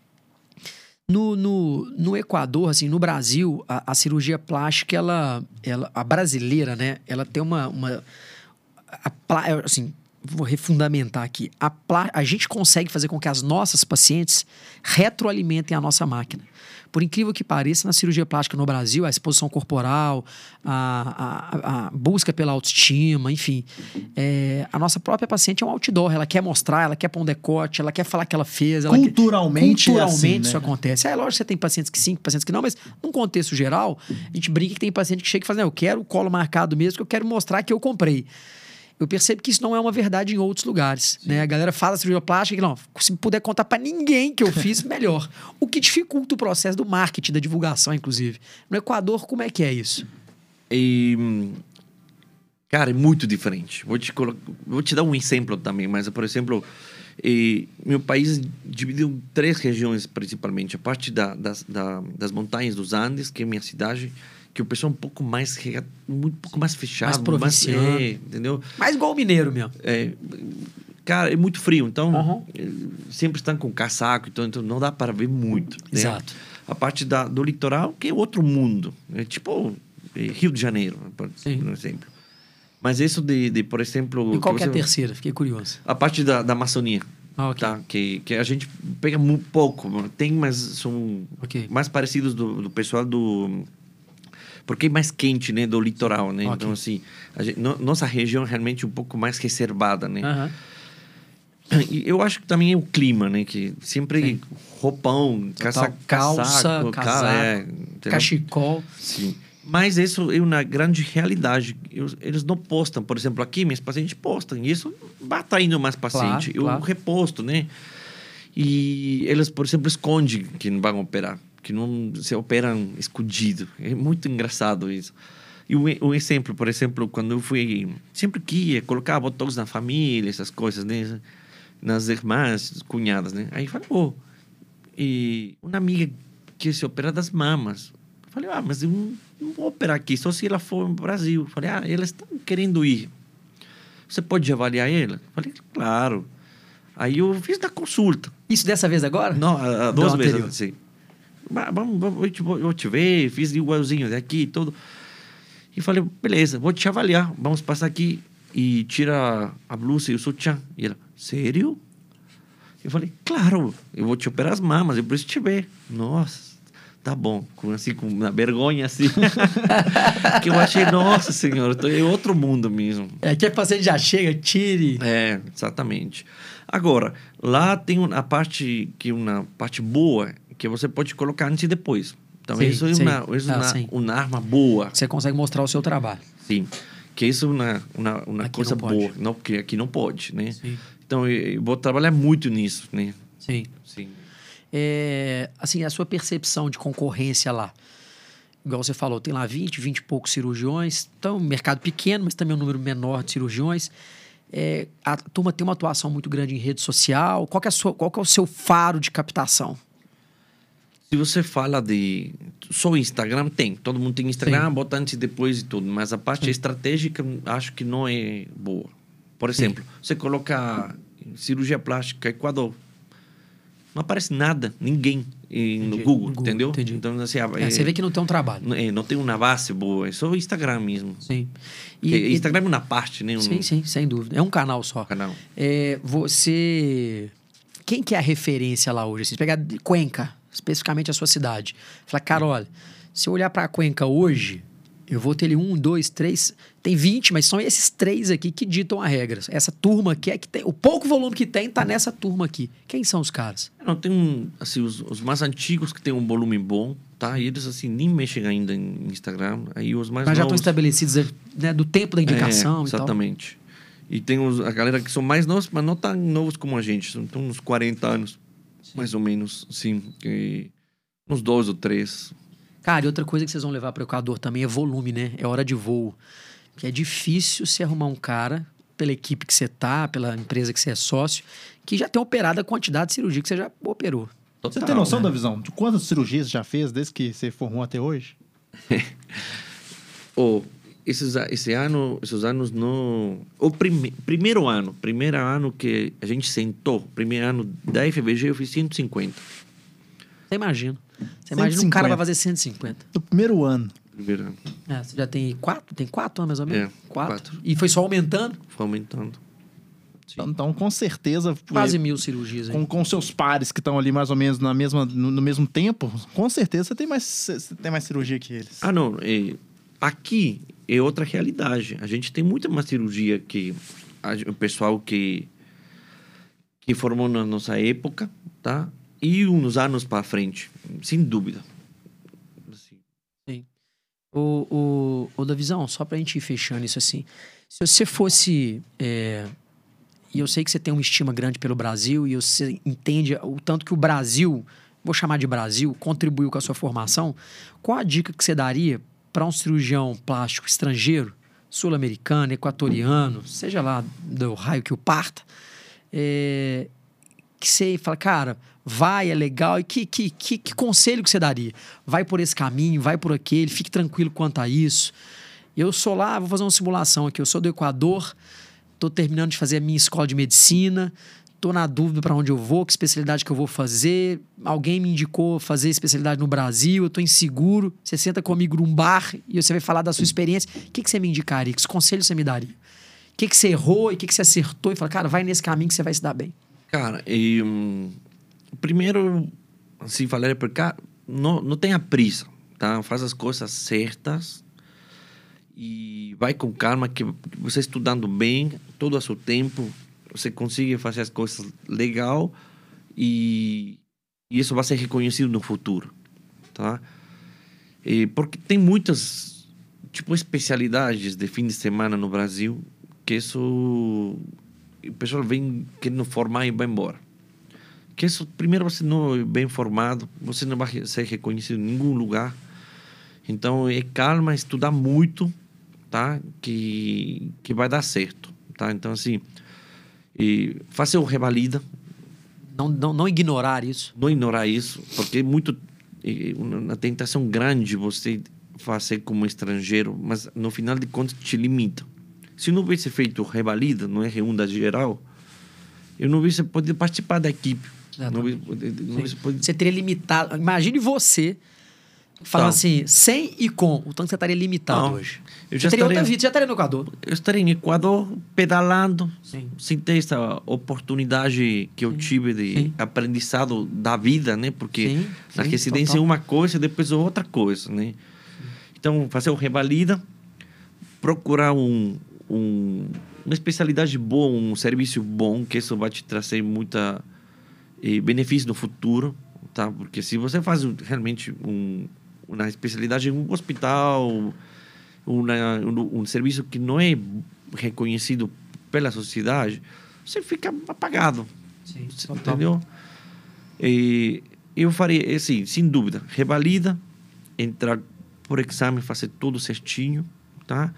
No, no, no Equador, assim, no Brasil, a, a cirurgia plástica, ela, ela, a brasileira, né? Ela tem uma... uma a, plá- assim, vou refundamentar aqui. A, plá- a gente consegue fazer com que as nossas pacientes retroalimentem a nossa máquina. Por incrível que pareça, na cirurgia plástica no Brasil, a exposição corporal, a, a, a busca pela autoestima, enfim. É, a nossa própria paciente é um outdoor. Ela quer mostrar, ela quer pôr um decote, ela quer falar que ela fez. Ela Culturalmente quer, é culturalmente assim, né? isso acontece. É lógico que você tem pacientes que sim, pacientes que não, mas num contexto geral, a gente brinca que tem paciente que chega e fala, não, eu quero o colo marcado mesmo, que eu quero mostrar que eu comprei. Eu percebo que isso não é uma verdade em outros lugares, né? A galera fala cirurgia plástica que não, se puder contar pra ninguém que eu fiz, melhor. O que dificulta o processo do marketing, da divulgação, inclusive. No Equador, como é que é isso? E, cara, é muito diferente. Vou te, colo... Vou te dar um exemplo também, mas, por exemplo, e, meu país dividiu em três regiões, principalmente. A parte da, das, da, das montanhas dos Andes, que é minha cidade, que o pessoal é um pouco mais, rega- muito pouco mais fechado. Mais provinciano. Mais, é, entendeu? Mais igual o mineiro mesmo. É, cara, é muito frio, então Uhum. eh, sempre estão com casaco, então, então não dá para ver muito. Né? Exato. A parte da, do litoral, que é outro mundo. É tipo eh, Rio de Janeiro, por, Sim. por exemplo. Mas isso de, de por exemplo... E qual que é a você- terceira? Fiquei curioso. A parte da, da Amazônia, Ah, ok. tá? Que, que a gente pega muito pouco. Tem, mas são Ok. mais parecidos do, do pessoal do... Porque é mais quente, né? Do litoral, né? Ok. Então, assim, a gente- no- nossa região é realmente um pouco mais reservada, né? Aham. E eu acho que também é o clima, né? Que sempre Sim. roupão, caça, Calça, casaco, ca- casaco, é, entendeu? Cachecol. Sim. Mas isso é uma grande realidade. Eu- Eles não postam. Por exemplo, aqui, minhas pacientes postam. E isso vai atraindo mais paciente. Claro, eu claro. reposto, né? E eles, por exemplo, escondem que não vão operar. Que não se operam escondido. É muito engraçado isso. E um, um exemplo, por exemplo, quando eu fui... Sempre que ia colocar botox na família, essas coisas, né? Nas irmãs, cunhadas, né? Aí falei, oh... E uma amiga que se opera das mamas. Eu falei, ah, mas eu não, não vou operar aqui, só se ela for no Brasil. Eu falei, ah, elas estão querendo ir. Você pode avaliar ela? Eu falei, claro. Aí eu fiz da consulta. Isso dessa vez agora? Não, há duas Não, vezes anterior. assim. Mas Vamos, vamos, eu te, vou- eu te ver, fiz igualzinho daqui e tudo. E falei, beleza, vou te avaliar. Vamos passar aqui e tira a blusa e o sutiã. E ela, sério? Eu falei, claro, eu vou te operar as mamas, eu preciso te ver. Nossa, tá bom. Com, assim, com uma vergonha assim. Que eu achei, nossa senhora, tô em outro mundo mesmo. É que a paciente já chega, tire. É, exatamente. Agora, lá tem a parte que uma parte boa que você pode colocar antes e depois. Então, Sim, isso é, sim. uma, isso é Ah, uma, sim. uma arma boa. Você consegue mostrar o seu trabalho. Sim. Que isso é uma, uma, uma Aqui coisa não pode. boa. Não, porque aqui não pode, né? Sim. Então, eu, eu vou trabalhar muito nisso, né? Sim. Sim. É, assim, a sua percepção de concorrência lá. Igual você falou, tem lá vinte, vinte e poucos cirurgiões. Então, um mercado pequeno, mas também um número menor de cirurgiões. É, a turma tem uma atuação muito grande em rede social. Qual que é, a sua, qual que é o seu faro de captação? Se você fala de só Instagram, tem. Todo mundo tem Instagram, Sim. bota antes e depois e tudo. Mas a parte Sim. estratégica, acho que não é boa. Por exemplo, você coloca cirurgia plástica Equador. Não aparece nada, ninguém em- no Entendi. Google, No Google, entendeu? entendi. Então, assim, É, você vê que não tem um trabalho. não, é, não tem uma base boa. É só o Instagram mesmo. Sim. E, Instagram é uma parte, né? Um Sim, sim, sem dúvida. É um canal só. canal. É, você... Quem que é a referência lá hoje? Se você pegar de Cuenca, especificamente a sua cidade. Falar, cara, olha, se eu olhar para Cuenca hoje, eu vou ter ali um, dois, três... Tem vinte, mas são esses três aqui que ditam a regra. Essa turma aqui é que tem... O pouco volume que tem tá nessa turma aqui. Quem são os caras? Não, tem um, assim, os, os mais antigos que tem um volume bom, tá? E eles, assim, nem mexem ainda em Instagram. Aí os mais Mas já estão novos... estabelecidos, né, do tempo da indicação É, e tal. exatamente. E tem os, a galera que são mais novos, mas não tão novos como a gente. São tão uns quarenta anos, mais ou menos, sim. E uns dois ou três. Cara, e outra coisa que vocês vão levar para o Equador também é volume, né? É hora de voo. Que é difícil você arrumar um cara, pela equipe que você tá, pela empresa que você é sócio, que já tem operado a quantidade de cirurgia que você já operou. Você Total, tem noção né? da visão? De quantas cirurgias você já fez desde que você formou até hoje? Oh, esses, esse ano, esses anos no... O prime, primeiro ano, primeiro ano que a gente sentou, primeiro ano da F V G, eu fiz cento e cinquenta. Você imagina. Você cento e imagina um cara cinquenta. vai fazer cento e cinquenta. No primeiro ano. Primeiro ano. É, você já tem quatro? Tem quatro anos mais ou menos? É, quatro. quatro. E foi só aumentando? Foi aumentando. Então, então, com certeza... Quase é, mil cirurgias. Com, com seus pares que estão ali mais ou menos na mesma, no, no mesmo tempo, com certeza você tem mais, você tem mais cirurgia que eles. Ah, não. É, aqui é outra realidade. A gente tem muita mais cirurgia que a, o pessoal que, que formou na nossa época, tá? E uns anos para frente, sem dúvida. Assim. Sim. O, o, o Davizão, só pra gente ir fechando isso assim, se você fosse... É... E eu sei que você tem uma estima grande pelo Brasil e você entende o tanto que o Brasil, vou chamar de Brasil, contribuiu com a sua formação. Qual a dica que você daria para um cirurgião plástico estrangeiro, sul-americano, equatoriano, seja lá do raio que o parta, é, que você fala, cara, vai, é legal, e que, que, que, que conselho que você daria? Vai por esse caminho, vai por aquele, fique tranquilo quanto a isso. Eu sou lá, vou fazer uma simulação aqui, eu sou do Equador, estou terminando de fazer a minha escola de medicina, estou na dúvida para onde eu vou, que especialidade que eu vou fazer. Alguém me indicou fazer especialidade no Brasil, eu estou inseguro. Você senta comigo num bar e você vai falar da sua experiência. O que, que você me indicaria? Que conselhos você me daria? O que, que você errou e o que, que você acertou? E fala, cara, vai nesse caminho que você vai se dar bem. Cara, e, um, primeiro, assim, falar por cá, não, não tenha pressa, tá? Faz as coisas certas. E vai com calma, que você estudando bem, todo o seu tempo, você consegue fazer as coisas legal e, e isso vai ser reconhecido no futuro, tá? E porque tem muitas, tipo, especialidades de fim de semana no Brasil, que isso, o pessoal vem querendo formar e vai embora. Que isso, primeiro, você não é bem formado, você não vai ser reconhecido em nenhum lugar. Então, é calma, estudar muito, tá? Que, que vai dar certo, tá? Então, assim, e faça o revalida. Não, não, não ignorar isso. Não ignorar isso, porque é muito... É uma tentação grande você fazer como estrangeiro, mas no final de contas te limita. Se não tivesse feito revalida no R um da geral, eu não tivesse podido participar da equipe. Não, não pode... Você teria limitado... Imagine você... Falando então, assim, sem e com, o tanto que você estaria limitado não, hoje. Eu já você teria estaria, outra vida, você já estaria no Equador. Eu estaria no Equador pedalando, Sim. sem ter essa oportunidade que eu Sim. tive de Sim. aprendizado da vida, né? Porque Sim. na Sim, residência total. É uma coisa e depois outra coisa, né? Então, fazer o revalida, procurar um, um, uma especialidade boa, um serviço bom, que isso vai te trazer muita eh, benefício no futuro, tá? Porque se você faz realmente um uma especialidade em um hospital, uma, um, um serviço que não é reconhecido pela sociedade, você fica apagado. Sim, você, entendeu? E eu faria, assim, sem dúvida, revalida, entrar por exame, fazer tudo certinho, tá?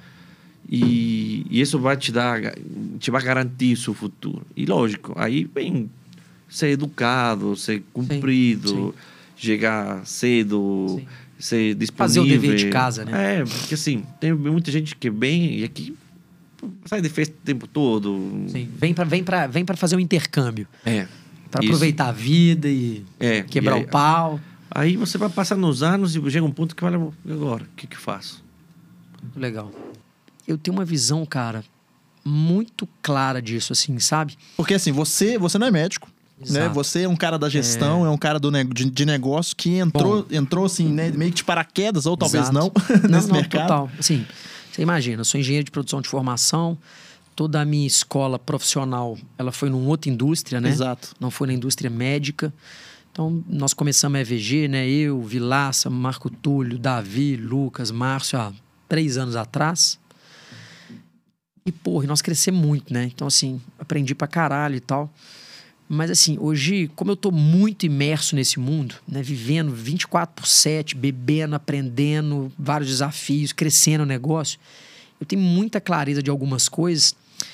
E, e isso vai te dar, te vai garantir o seu futuro. E lógico, aí vem ser educado, ser cumprido, sim, sim. chegar cedo... Sim. Ser disponível. Fazer o dever de casa, né? É, porque assim, tem muita gente que vem e aqui sai de festa o tempo todo. Sim, vem pra, vem pra, vem pra fazer um intercâmbio. É. Pra isso. Aproveitar a vida e é, quebrar e aí, o pau. Aí você vai passando nos anos e chega um ponto que vai, agora, o que que faço? Muito legal. Eu tenho uma visão, cara, muito clara disso, assim, sabe? Porque assim, você, você não é médico. Né? Você é um cara da gestão, é, é um cara do ne de, de negócio que entrou, entrou assim, né, meio que de paraquedas, ou talvez Exato. não, nesse não, não, mercado. Total. Assim, você imagina, eu sou engenheiro de produção de formação, toda a minha escola profissional, ela foi numa outra indústria, né? Exato. Não foi na indústria médica. Então, nós começamos a E V G, né? Eu, Vilaça, Marco Túlio, Davi, Lucas, Márcio, há três anos atrás. E, porra, nós crescemos muito, né? Então, assim, aprendi pra caralho e tal. Mas assim, hoje, como eu tô muito imerso nesse mundo, né, vivendo vinte e quatro por sete, bebendo, aprendendo, vários desafios, crescendo o negócio, eu tenho muita clareza de algumas coisas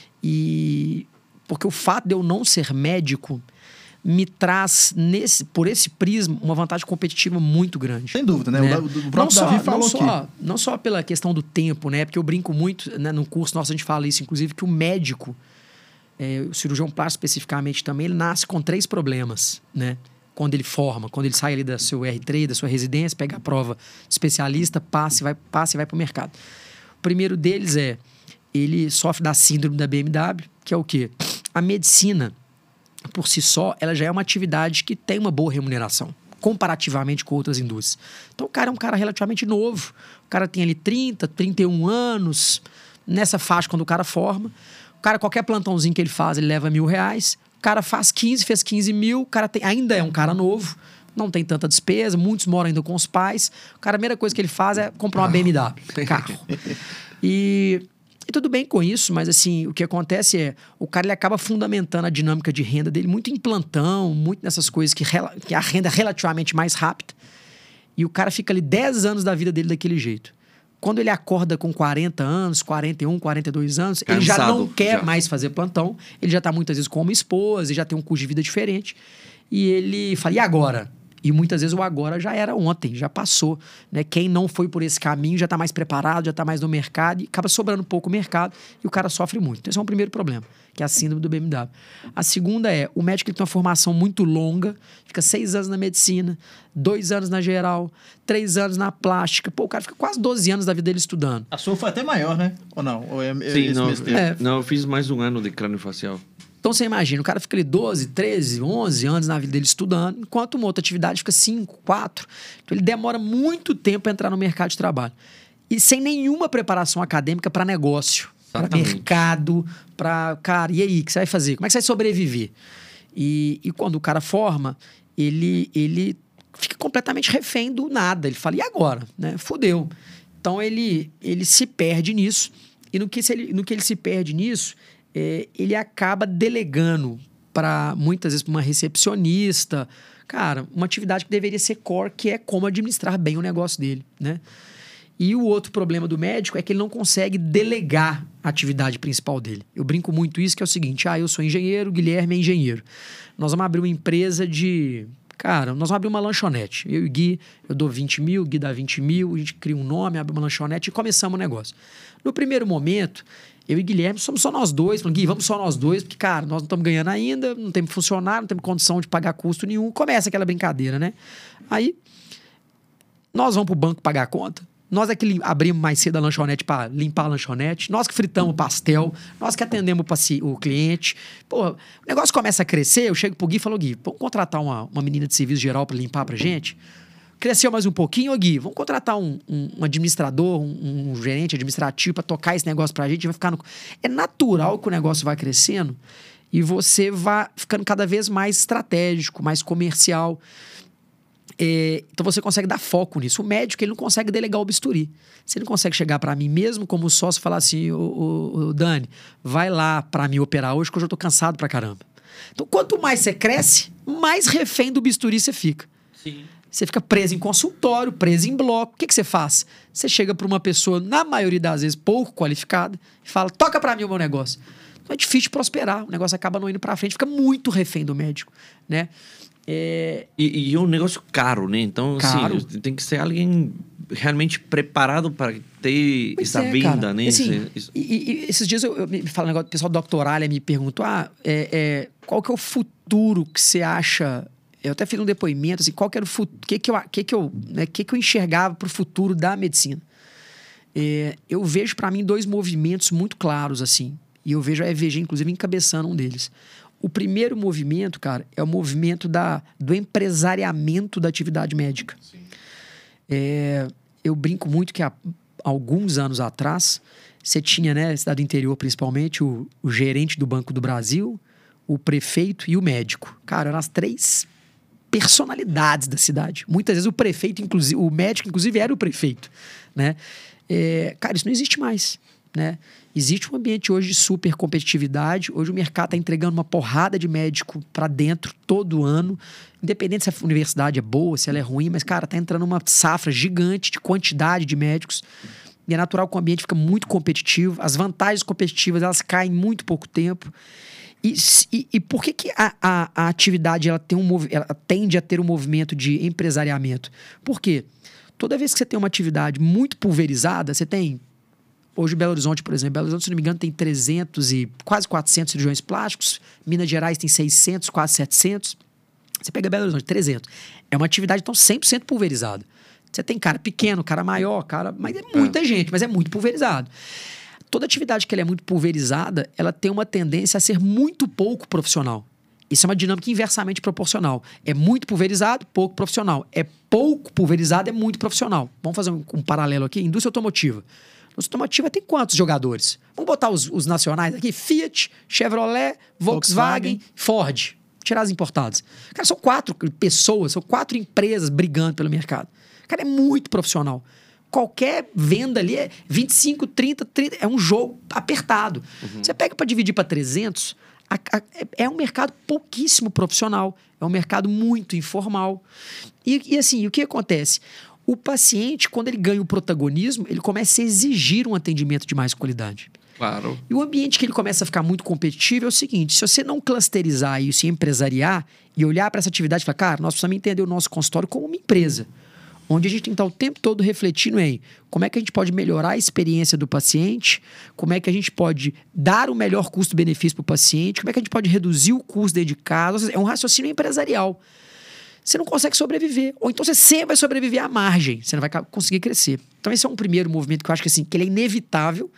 e porque o fato de eu não ser médico me traz, nesse, por esse prisma, uma vantagem competitiva muito grande. Sem dúvida, né? né? O, o próprio não Davi só, falou não aqui. Só, não só pela questão do tempo, né? Porque eu brinco muito, né? No curso nosso a gente fala isso, inclusive, que o médico... É, o cirurgião plástico especificamente também, ele nasce com três problemas, né? Quando ele forma, quando ele sai ali da seu R três, da sua residência, pega a prova de especialista, passa e vai, passa e vai para o mercado. O primeiro deles é, ele sofre da síndrome da B M W, que é o quê? a medicina, por si só, ela já é uma atividade que tem uma boa remuneração, comparativamente com outras indústrias. Então, o cara é um cara relativamente novo. O cara tem ali trinta, trinta e um anos, nessa faixa quando o cara forma. O cara, qualquer plantãozinho que ele faz, ele leva mil reais. O cara faz quinze, fez quinze mil. O cara tem, ainda é um cara novo, não tem tanta despesa. Muitos moram ainda com os pais. O cara, a primeira coisa que ele faz é comprar uma B M W, carro. E... E tudo bem com isso, mas assim, o que acontece é, o cara ele acaba fundamentando a dinâmica de renda dele muito em plantão, muito nessas coisas que, que a renda é relativamente mais rápida. E o cara fica ali dez anos da vida dele daquele jeito. Quando ele acorda com quarenta anos, quarenta e um, quarenta e dois anos, Cansado, ele já não quer já. mais fazer plantão, ele já tá muitas vezes com uma esposa, ele já tem um custo de vida diferente. E ele fala, e agora? E muitas vezes o agora já era ontem, já passou. Né? Quem não foi por esse caminho já está mais preparado, já está mais no mercado e acaba sobrando pouco o mercado e o cara sofre muito. Então esse é um primeiro problema, que é a síndrome do B M W. A segunda é, o médico ele tem uma formação muito longa, fica seis anos na medicina, dois anos na geral, três anos na plástica. Pô, o cara fica quase doze anos da vida dele estudando. A sua foi até maior, né? Ou não? Ou é, é Sim, não, é, não, eu fiz mais um ano de crâniofacial. Então você imagina, o cara fica ali doze, treze, onze anos na vida dele estudando, enquanto uma outra atividade fica cinco, quatro. Então ele demora muito tempo para entrar no mercado de trabalho. E sem nenhuma preparação acadêmica para negócio, para mercado, para... Cara, e aí, o que você vai fazer? Como é que você vai sobreviver? E, e quando o cara forma, ele, ele fica completamente refém do nada. Ele fala, e agora? Né? Fudeu. Então ele, ele se perde nisso. E no que, se ele, no que ele se perde nisso... É, ele acaba delegando para, muitas vezes, para uma recepcionista. Cara, uma atividade que deveria ser core, que é como administrar bem o negócio dele, né? E o outro problema do médico é que ele não consegue delegar a atividade principal dele. Eu brinco muito isso, que é o seguinte, ah, eu sou engenheiro, o Guilherme é engenheiro. Nós vamos abrir uma empresa de... Cara, nós vamos abrir uma lanchonete. Eu e o Gui, eu dou vinte mil, o Gui dá vinte mil, a gente cria um nome, abre uma lanchonete e começamos o negócio. No primeiro momento... Eu e Guilherme somos só nós dois. Falando, Gui, vamos só nós dois, porque, cara, nós não estamos ganhando ainda, não temos funcionário, não temos condição de pagar custo nenhum. Começa aquela brincadeira, né? Aí, nós vamos pro banco pagar a conta. Nós é que abrimos mais cedo a lanchonete para limpar a lanchonete. Nós que fritamos o pastel. Nós que atendemos o cliente. Pô, o negócio começa a crescer. Eu chego pro Gui e falo, Gui, vamos contratar uma, uma menina de serviço geral para limpar pra gente? Cresceu mais um pouquinho, ô Gui, vamos contratar um, um, um administrador, um, um gerente administrativo para tocar esse negócio pra gente, vai ficar no... É natural que o negócio vai crescendo e você vai ficando cada vez mais estratégico, mais comercial. É, então você consegue dar foco nisso. O médico, ele não consegue delegar o bisturi. Você não consegue chegar para mim mesmo como sócio e falar assim, ô, ô, ô, Dani, vai lá para me operar hoje que eu já tô cansado pra caramba. Então quanto mais você cresce, mais refém do bisturi você fica. Sim. Você fica preso em consultório, preso em bloco. O que, que você faz? Você chega para uma pessoa, na maioria das vezes, pouco qualificada, e fala, toca para mim o meu negócio. Então é difícil prosperar, o negócio acaba não indo para frente, fica muito refém do médico, né? É... E, e é um negócio caro, né? Então, caro. Assim, tem que ser alguém realmente preparado para ter pois essa é, venda, cara. né? Assim, Esse, e, e esses dias eu, eu me falo um negócio, o pessoal do Doctoralia me perguntou, ah, é, é, qual que é o futuro que você acha... Eu até fiz um depoimento, assim, qual que era o futuro, que que eu, que que eu, né, que que eu enxergava para o futuro da medicina. É, eu vejo, para mim, dois movimentos muito claros, assim, e eu vejo a E V G, inclusive, encabeçando um deles. O primeiro movimento, cara, é o movimento da, do empresariamento da atividade médica. É, eu brinco muito que há alguns anos atrás, você tinha, né, cidade do interior principalmente, o, o gerente do Banco do Brasil, o prefeito e o médico. Cara, eram as três personalidades da cidade. Muitas vezes o prefeito, inclusive, o médico, inclusive, era o prefeito, né? É, cara, isso não existe mais, né? Existe um ambiente hoje de super competitividade. Hoje o mercado está entregando uma porrada de médico para dentro todo ano, independente se a universidade é boa, se ela é ruim, mas, cara, tá entrando uma safra gigante de quantidade de médicos. E é natural que o ambiente fica muito competitivo. As vantagens competitivas, elas caem em muito pouco tempo. E, e, e por que, que a, a, a atividade ela tem um, ela tende a ter um movimento de empresariamento? Por quê? Toda vez que você tem uma atividade muito pulverizada, você tem... Hoje, Belo Horizonte, por exemplo, Belo Horizonte, se não me engano, tem trezentos e quase quatrocentos cirurgiões plásticos. Minas Gerais tem seiscentos, quase setecentos. Você pega Belo Horizonte, trezentos. É uma atividade, então, cem por cento pulverizada. Você tem cara pequeno, cara maior, cara... Mas é muita é. gente, mas é muito pulverizado. toda atividade que ela é muito pulverizada, ela tem uma tendência a ser muito pouco profissional. Isso é uma dinâmica inversamente proporcional. É muito pulverizado, pouco profissional. É pouco pulverizado, é muito profissional. Vamos fazer um, um paralelo aqui. Indústria automotiva. Indústria automotiva tem quantos jogadores? Vamos botar os, os nacionais aqui. Fiat, Chevrolet, Volkswagen, Volkswagen, Ford. Tirar as importadas. Cara, são quatro pessoas, são quatro empresas brigando pelo mercado. Cara, é muito profissional. Qualquer venda ali é vinte e cinco, trinta, trinta. É um jogo apertado. Uhum. Você pega para dividir para trezentos... A, a, é um mercado pouquíssimo profissional, é um mercado muito informal. E, e assim, o que acontece? O paciente, quando ele ganha o protagonismo, ele começa a exigir um atendimento de mais qualidade. Claro. E o ambiente que ele começa a ficar muito competitivo é o seguinte: se você não clusterizar isso e empresariar e olhar para essa atividade e falar, cara, nós precisamos entender o nosso consultório como uma empresa, onde a gente tem que estar o tempo todo refletindo em como é que a gente pode melhorar a experiência do paciente, como é que a gente pode dar o melhor custo-benefício para o paciente, como é que a gente pode reduzir o custo dentro de casa. Ou seja, é um raciocínio empresarial. Você não consegue sobreviver. Ou então você sempre vai sobreviver à margem. Você não vai conseguir crescer. Então esse é um primeiro movimento que eu acho que, assim, que ele é inevitável.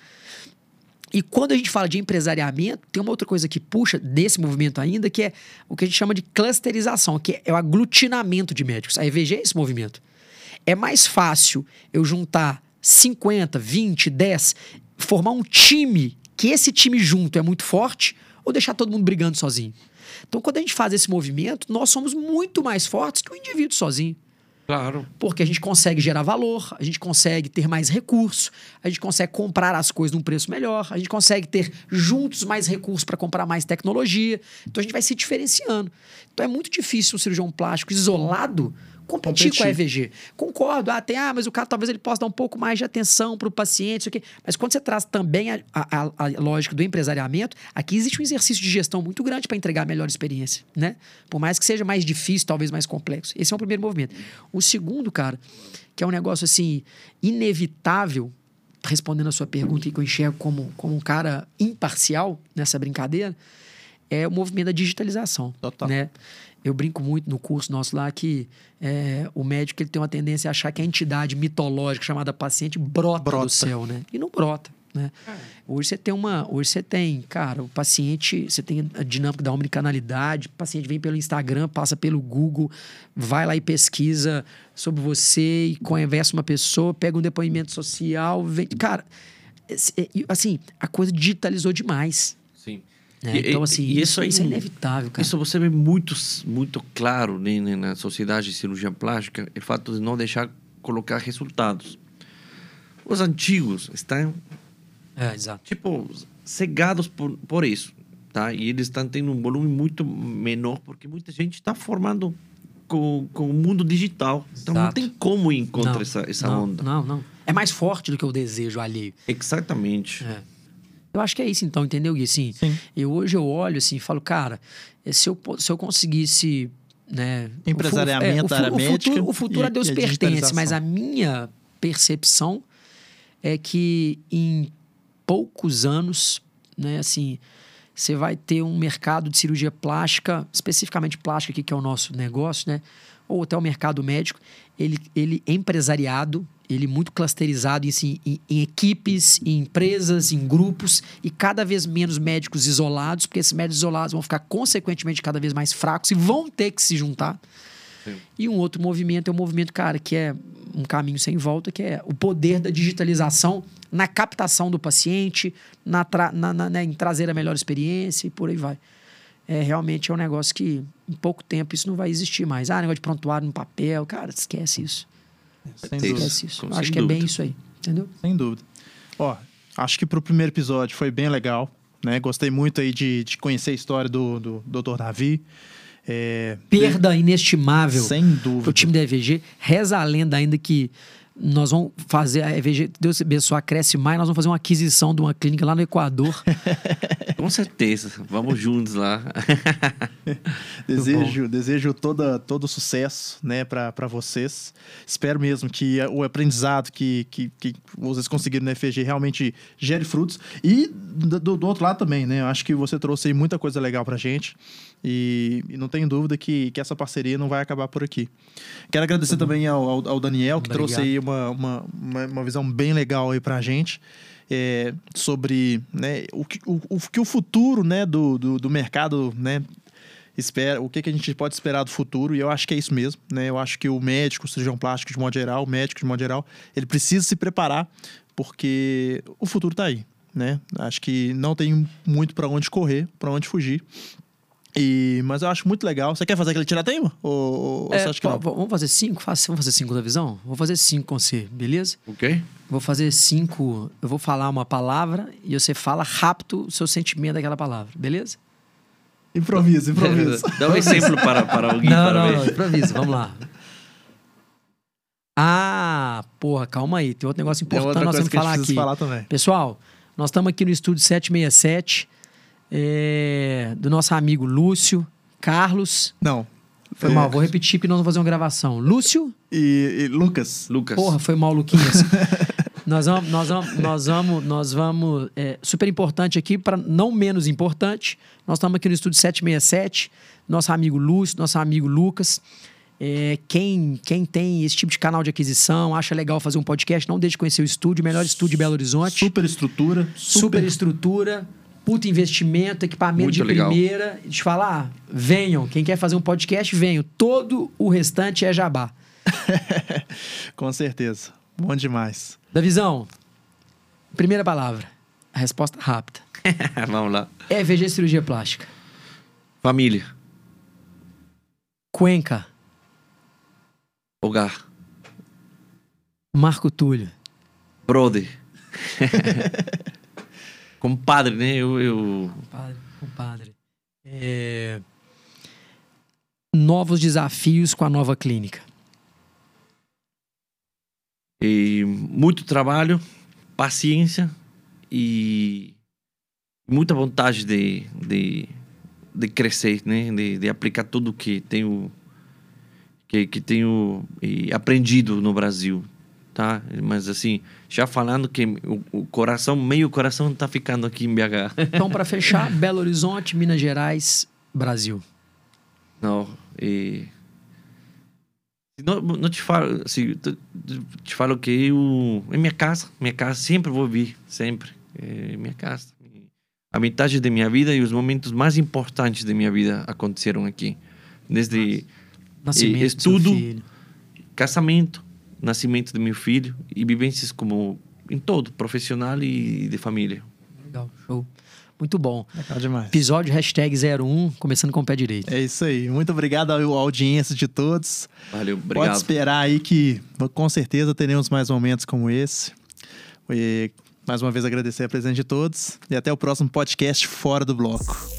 E quando a gente fala de empresariamento, tem uma outra coisa que puxa desse movimento ainda, que é o que a gente chama de clusterização, que é o aglutinamento de médicos. A E V G é esse movimento. É mais fácil eu juntar cinquenta, vinte, dez, formar um time, que esse time junto é muito forte, ou deixar todo mundo brigando sozinho. Então, quando a gente faz esse movimento, nós somos muito mais fortes que o indivíduo sozinho. Claro. Porque a gente consegue gerar valor, a gente consegue ter mais recursos, a gente consegue comprar as coisas num preço melhor, a gente consegue ter juntos mais recursos para comprar mais tecnologia. Então, a gente vai se diferenciando. Então, é muito difícil um cirurgião plástico isolado competir, competir com a E V G. Concordo. Ah, tem, ah, mas o cara talvez ele possa dar um pouco mais de atenção para o paciente, isso aqui. Mas quando você traz também a, a, a, a lógica do empresariamento, aqui existe um exercício de gestão muito grande para entregar a melhor experiência, né? Por mais que seja mais difícil, talvez mais complexo. Esse é o primeiro movimento. O segundo, cara, que é um negócio assim, inevitável, respondendo a sua pergunta e que eu enxergo como, como um cara imparcial nessa brincadeira, é o movimento da digitalização. Total. Né? Eu brinco muito no curso nosso lá que é, o médico ele tem uma tendência a achar que a entidade mitológica chamada paciente brota, brota. do céu, né? E não brota, né? É. Hoje você tem uma... Hoje você tem, cara, o paciente... Você tem a dinâmica da omnicanalidade. O paciente vem pelo Instagram, passa pelo Google, vai lá e pesquisa sobre você e conversa uma pessoa, pega um depoimento social, vem... Cara, assim, a coisa digitalizou demais. Sim. É, e, então, assim, e isso, isso, isso é inevitável, cara. Isso você vê muito, muito claro, né, na sociedade de cirurgia plástica, o fato de não deixar colocar resultados. Os antigos estão, é, exato. tipo, cegados por, por isso, tá? E eles estão tendo um volume muito menor, porque muita gente está formando com, com o mundo digital. Então, exato. Não tem como ir contra não, essa, essa não, onda. Não, não. É mais forte do que o desejo alheio. Exatamente. É. Eu acho que é isso, então, entendeu, Gui? Assim, Sim. Eu, hoje eu olho assim e falo, cara, se eu, se eu conseguisse... Né, empresariamento, o, é, o, o, futuro, o futuro e, a Deus pertence, mas a minha percepção é que em poucos anos, né, assim, você vai ter um mercado de cirurgia plástica, especificamente plástica aqui, que é o nosso negócio, né, ou até o mercado médico, ele, ele empresariado, ele muito clusterizado em, assim, em, em equipes, em empresas, em grupos, e cada vez menos médicos isolados, porque esses médicos isolados vão ficar, consequentemente, cada vez mais fracos e vão ter que se juntar. Sim. E um outro movimento é o movimento, cara, que é um caminho sem volta, que é o poder da digitalização na captação do paciente, na tra- na, na, né, em trazer a melhor experiência e por aí vai. É, realmente é um negócio que, em pouco tempo, isso não vai existir mais. Ah, negócio de prontuário no papel, cara, esquece isso. Sem dúvida. Esquece isso. Acho sem que dúvida. É bem isso aí, entendeu? Sem dúvida. Ó, acho que pro primeiro episódio foi bem legal, né? Gostei muito aí de, de conhecer a história do, do doutor Davi. É, Perda de... inestimável. Sem dúvida. Pro time da E V G. Reza a lenda ainda que nós vamos fazer a E V G, Deus abençoe, cresce mais, nós vamos fazer uma aquisição de uma clínica lá no Equador. Com certeza, vamos juntos lá. desejo desejo toda, todo sucesso, né, para vocês. Espero mesmo que o aprendizado que, que, que vocês conseguiram na E V G realmente gere frutos. E do, do outro lado também, né, eu acho que você trouxe aí muita coisa legal pra gente. E, e não tenho dúvida que, que essa parceria não vai acabar por aqui. Quero agradecer uhum. também ao, ao, ao Daniel, que Obrigado. trouxe aí uma, uma, uma, uma visão bem legal aí pra gente. é, sobre, né, o, que, o, o que o futuro, né, do, do, do mercado, né, espera, o que, que a gente pode esperar do futuro, e eu acho que é isso mesmo, né? Eu acho que o médico, o cirurgião plástico de modo geral, o médico de modo geral, ele precisa se preparar, porque o futuro está aí, né? Acho que não tem muito para onde correr, para onde fugir. E, mas eu acho muito legal. Você quer fazer aquele tiratema? Ou, ou É, você acha que não? Vamos fazer cinco? Vamos fazer cinco da visão? Vou fazer cinco com você, beleza? Ok? Vou fazer cinco. Eu vou falar uma palavra e você fala rápido o seu sentimento daquela palavra, beleza? Improviso, improviso. Dá um exemplo para, para alguém. Não, para não, ver. não, improviso, vamos lá. Ah, porra, calma aí. Tem outro negócio Tem importante outra nós coisa temos que que a gente falar aqui. precisa falar também. Pessoal, nós estamos aqui no estúdio setecentos e sessenta e sete é, do nosso amigo Lúcio Carlos. Não. Foi É, mal, vou repetir porque nós vamos fazer uma gravação. Lúcio? E, e Lucas. Lucas. Porra, foi mal, Luquinhas. nós vamos, nós vamos, nós vamos, nós vamos. É, super importante aqui, para não menos importante. Nós estamos aqui no estúdio setecentos e sessenta e sete, nosso amigo Lúcio, nosso amigo Lucas. É, quem, quem tem esse tipo de canal de aquisição, acha legal fazer um podcast, não deixe de conhecer o estúdio, melhor estúdio de Belo Horizonte. Super estrutura. Super, Super, estrutura, puta investimento, equipamento Muito de legal. primeira. Deixa eu falar, venham. Quem quer fazer um podcast, venham. Todo o restante é jabá. Com certeza. Bom demais. Davizão, primeira palavra. A resposta rápida. Vamos lá. E V G Cirurgia Plástica. Família. Cuenca. Hogar. Marco Túlio. Brother. Compadre, né? Eu, eu... Compadre. Compadre. É... Novos desafios com a nova clínica. E muito trabalho, paciência e muita vontade de, de, de crescer, né? De, de aplicar tudo que tenho que, que tenho e, aprendido no Brasil, tá? Mas assim, já falando que o, o coração, meio coração tá ficando aqui em B H. Então, para fechar, Belo Horizonte, Minas Gerais, Brasil. Não, e não, não te falo, assim, te falo que eu é minha casa, minha casa sempre vou vir, sempre é minha casa. A metade da minha vida e os momentos mais importantes da minha vida aconteceram aqui, desde Nascimento e, estudo, do seu filho. casamento, nascimento do meu filho e vivências como em todo, profissional e de família. Legal, show. Muito bom. Legal demais. Episódio hashtag zero um, começando com o pé direito. É isso aí. Muito obrigado à audiência de todos. Valeu, obrigado. Pode esperar aí que com certeza teremos mais momentos como esse. E mais uma vez agradecer a presença de todos. E até o próximo podcast Fora do Bloco.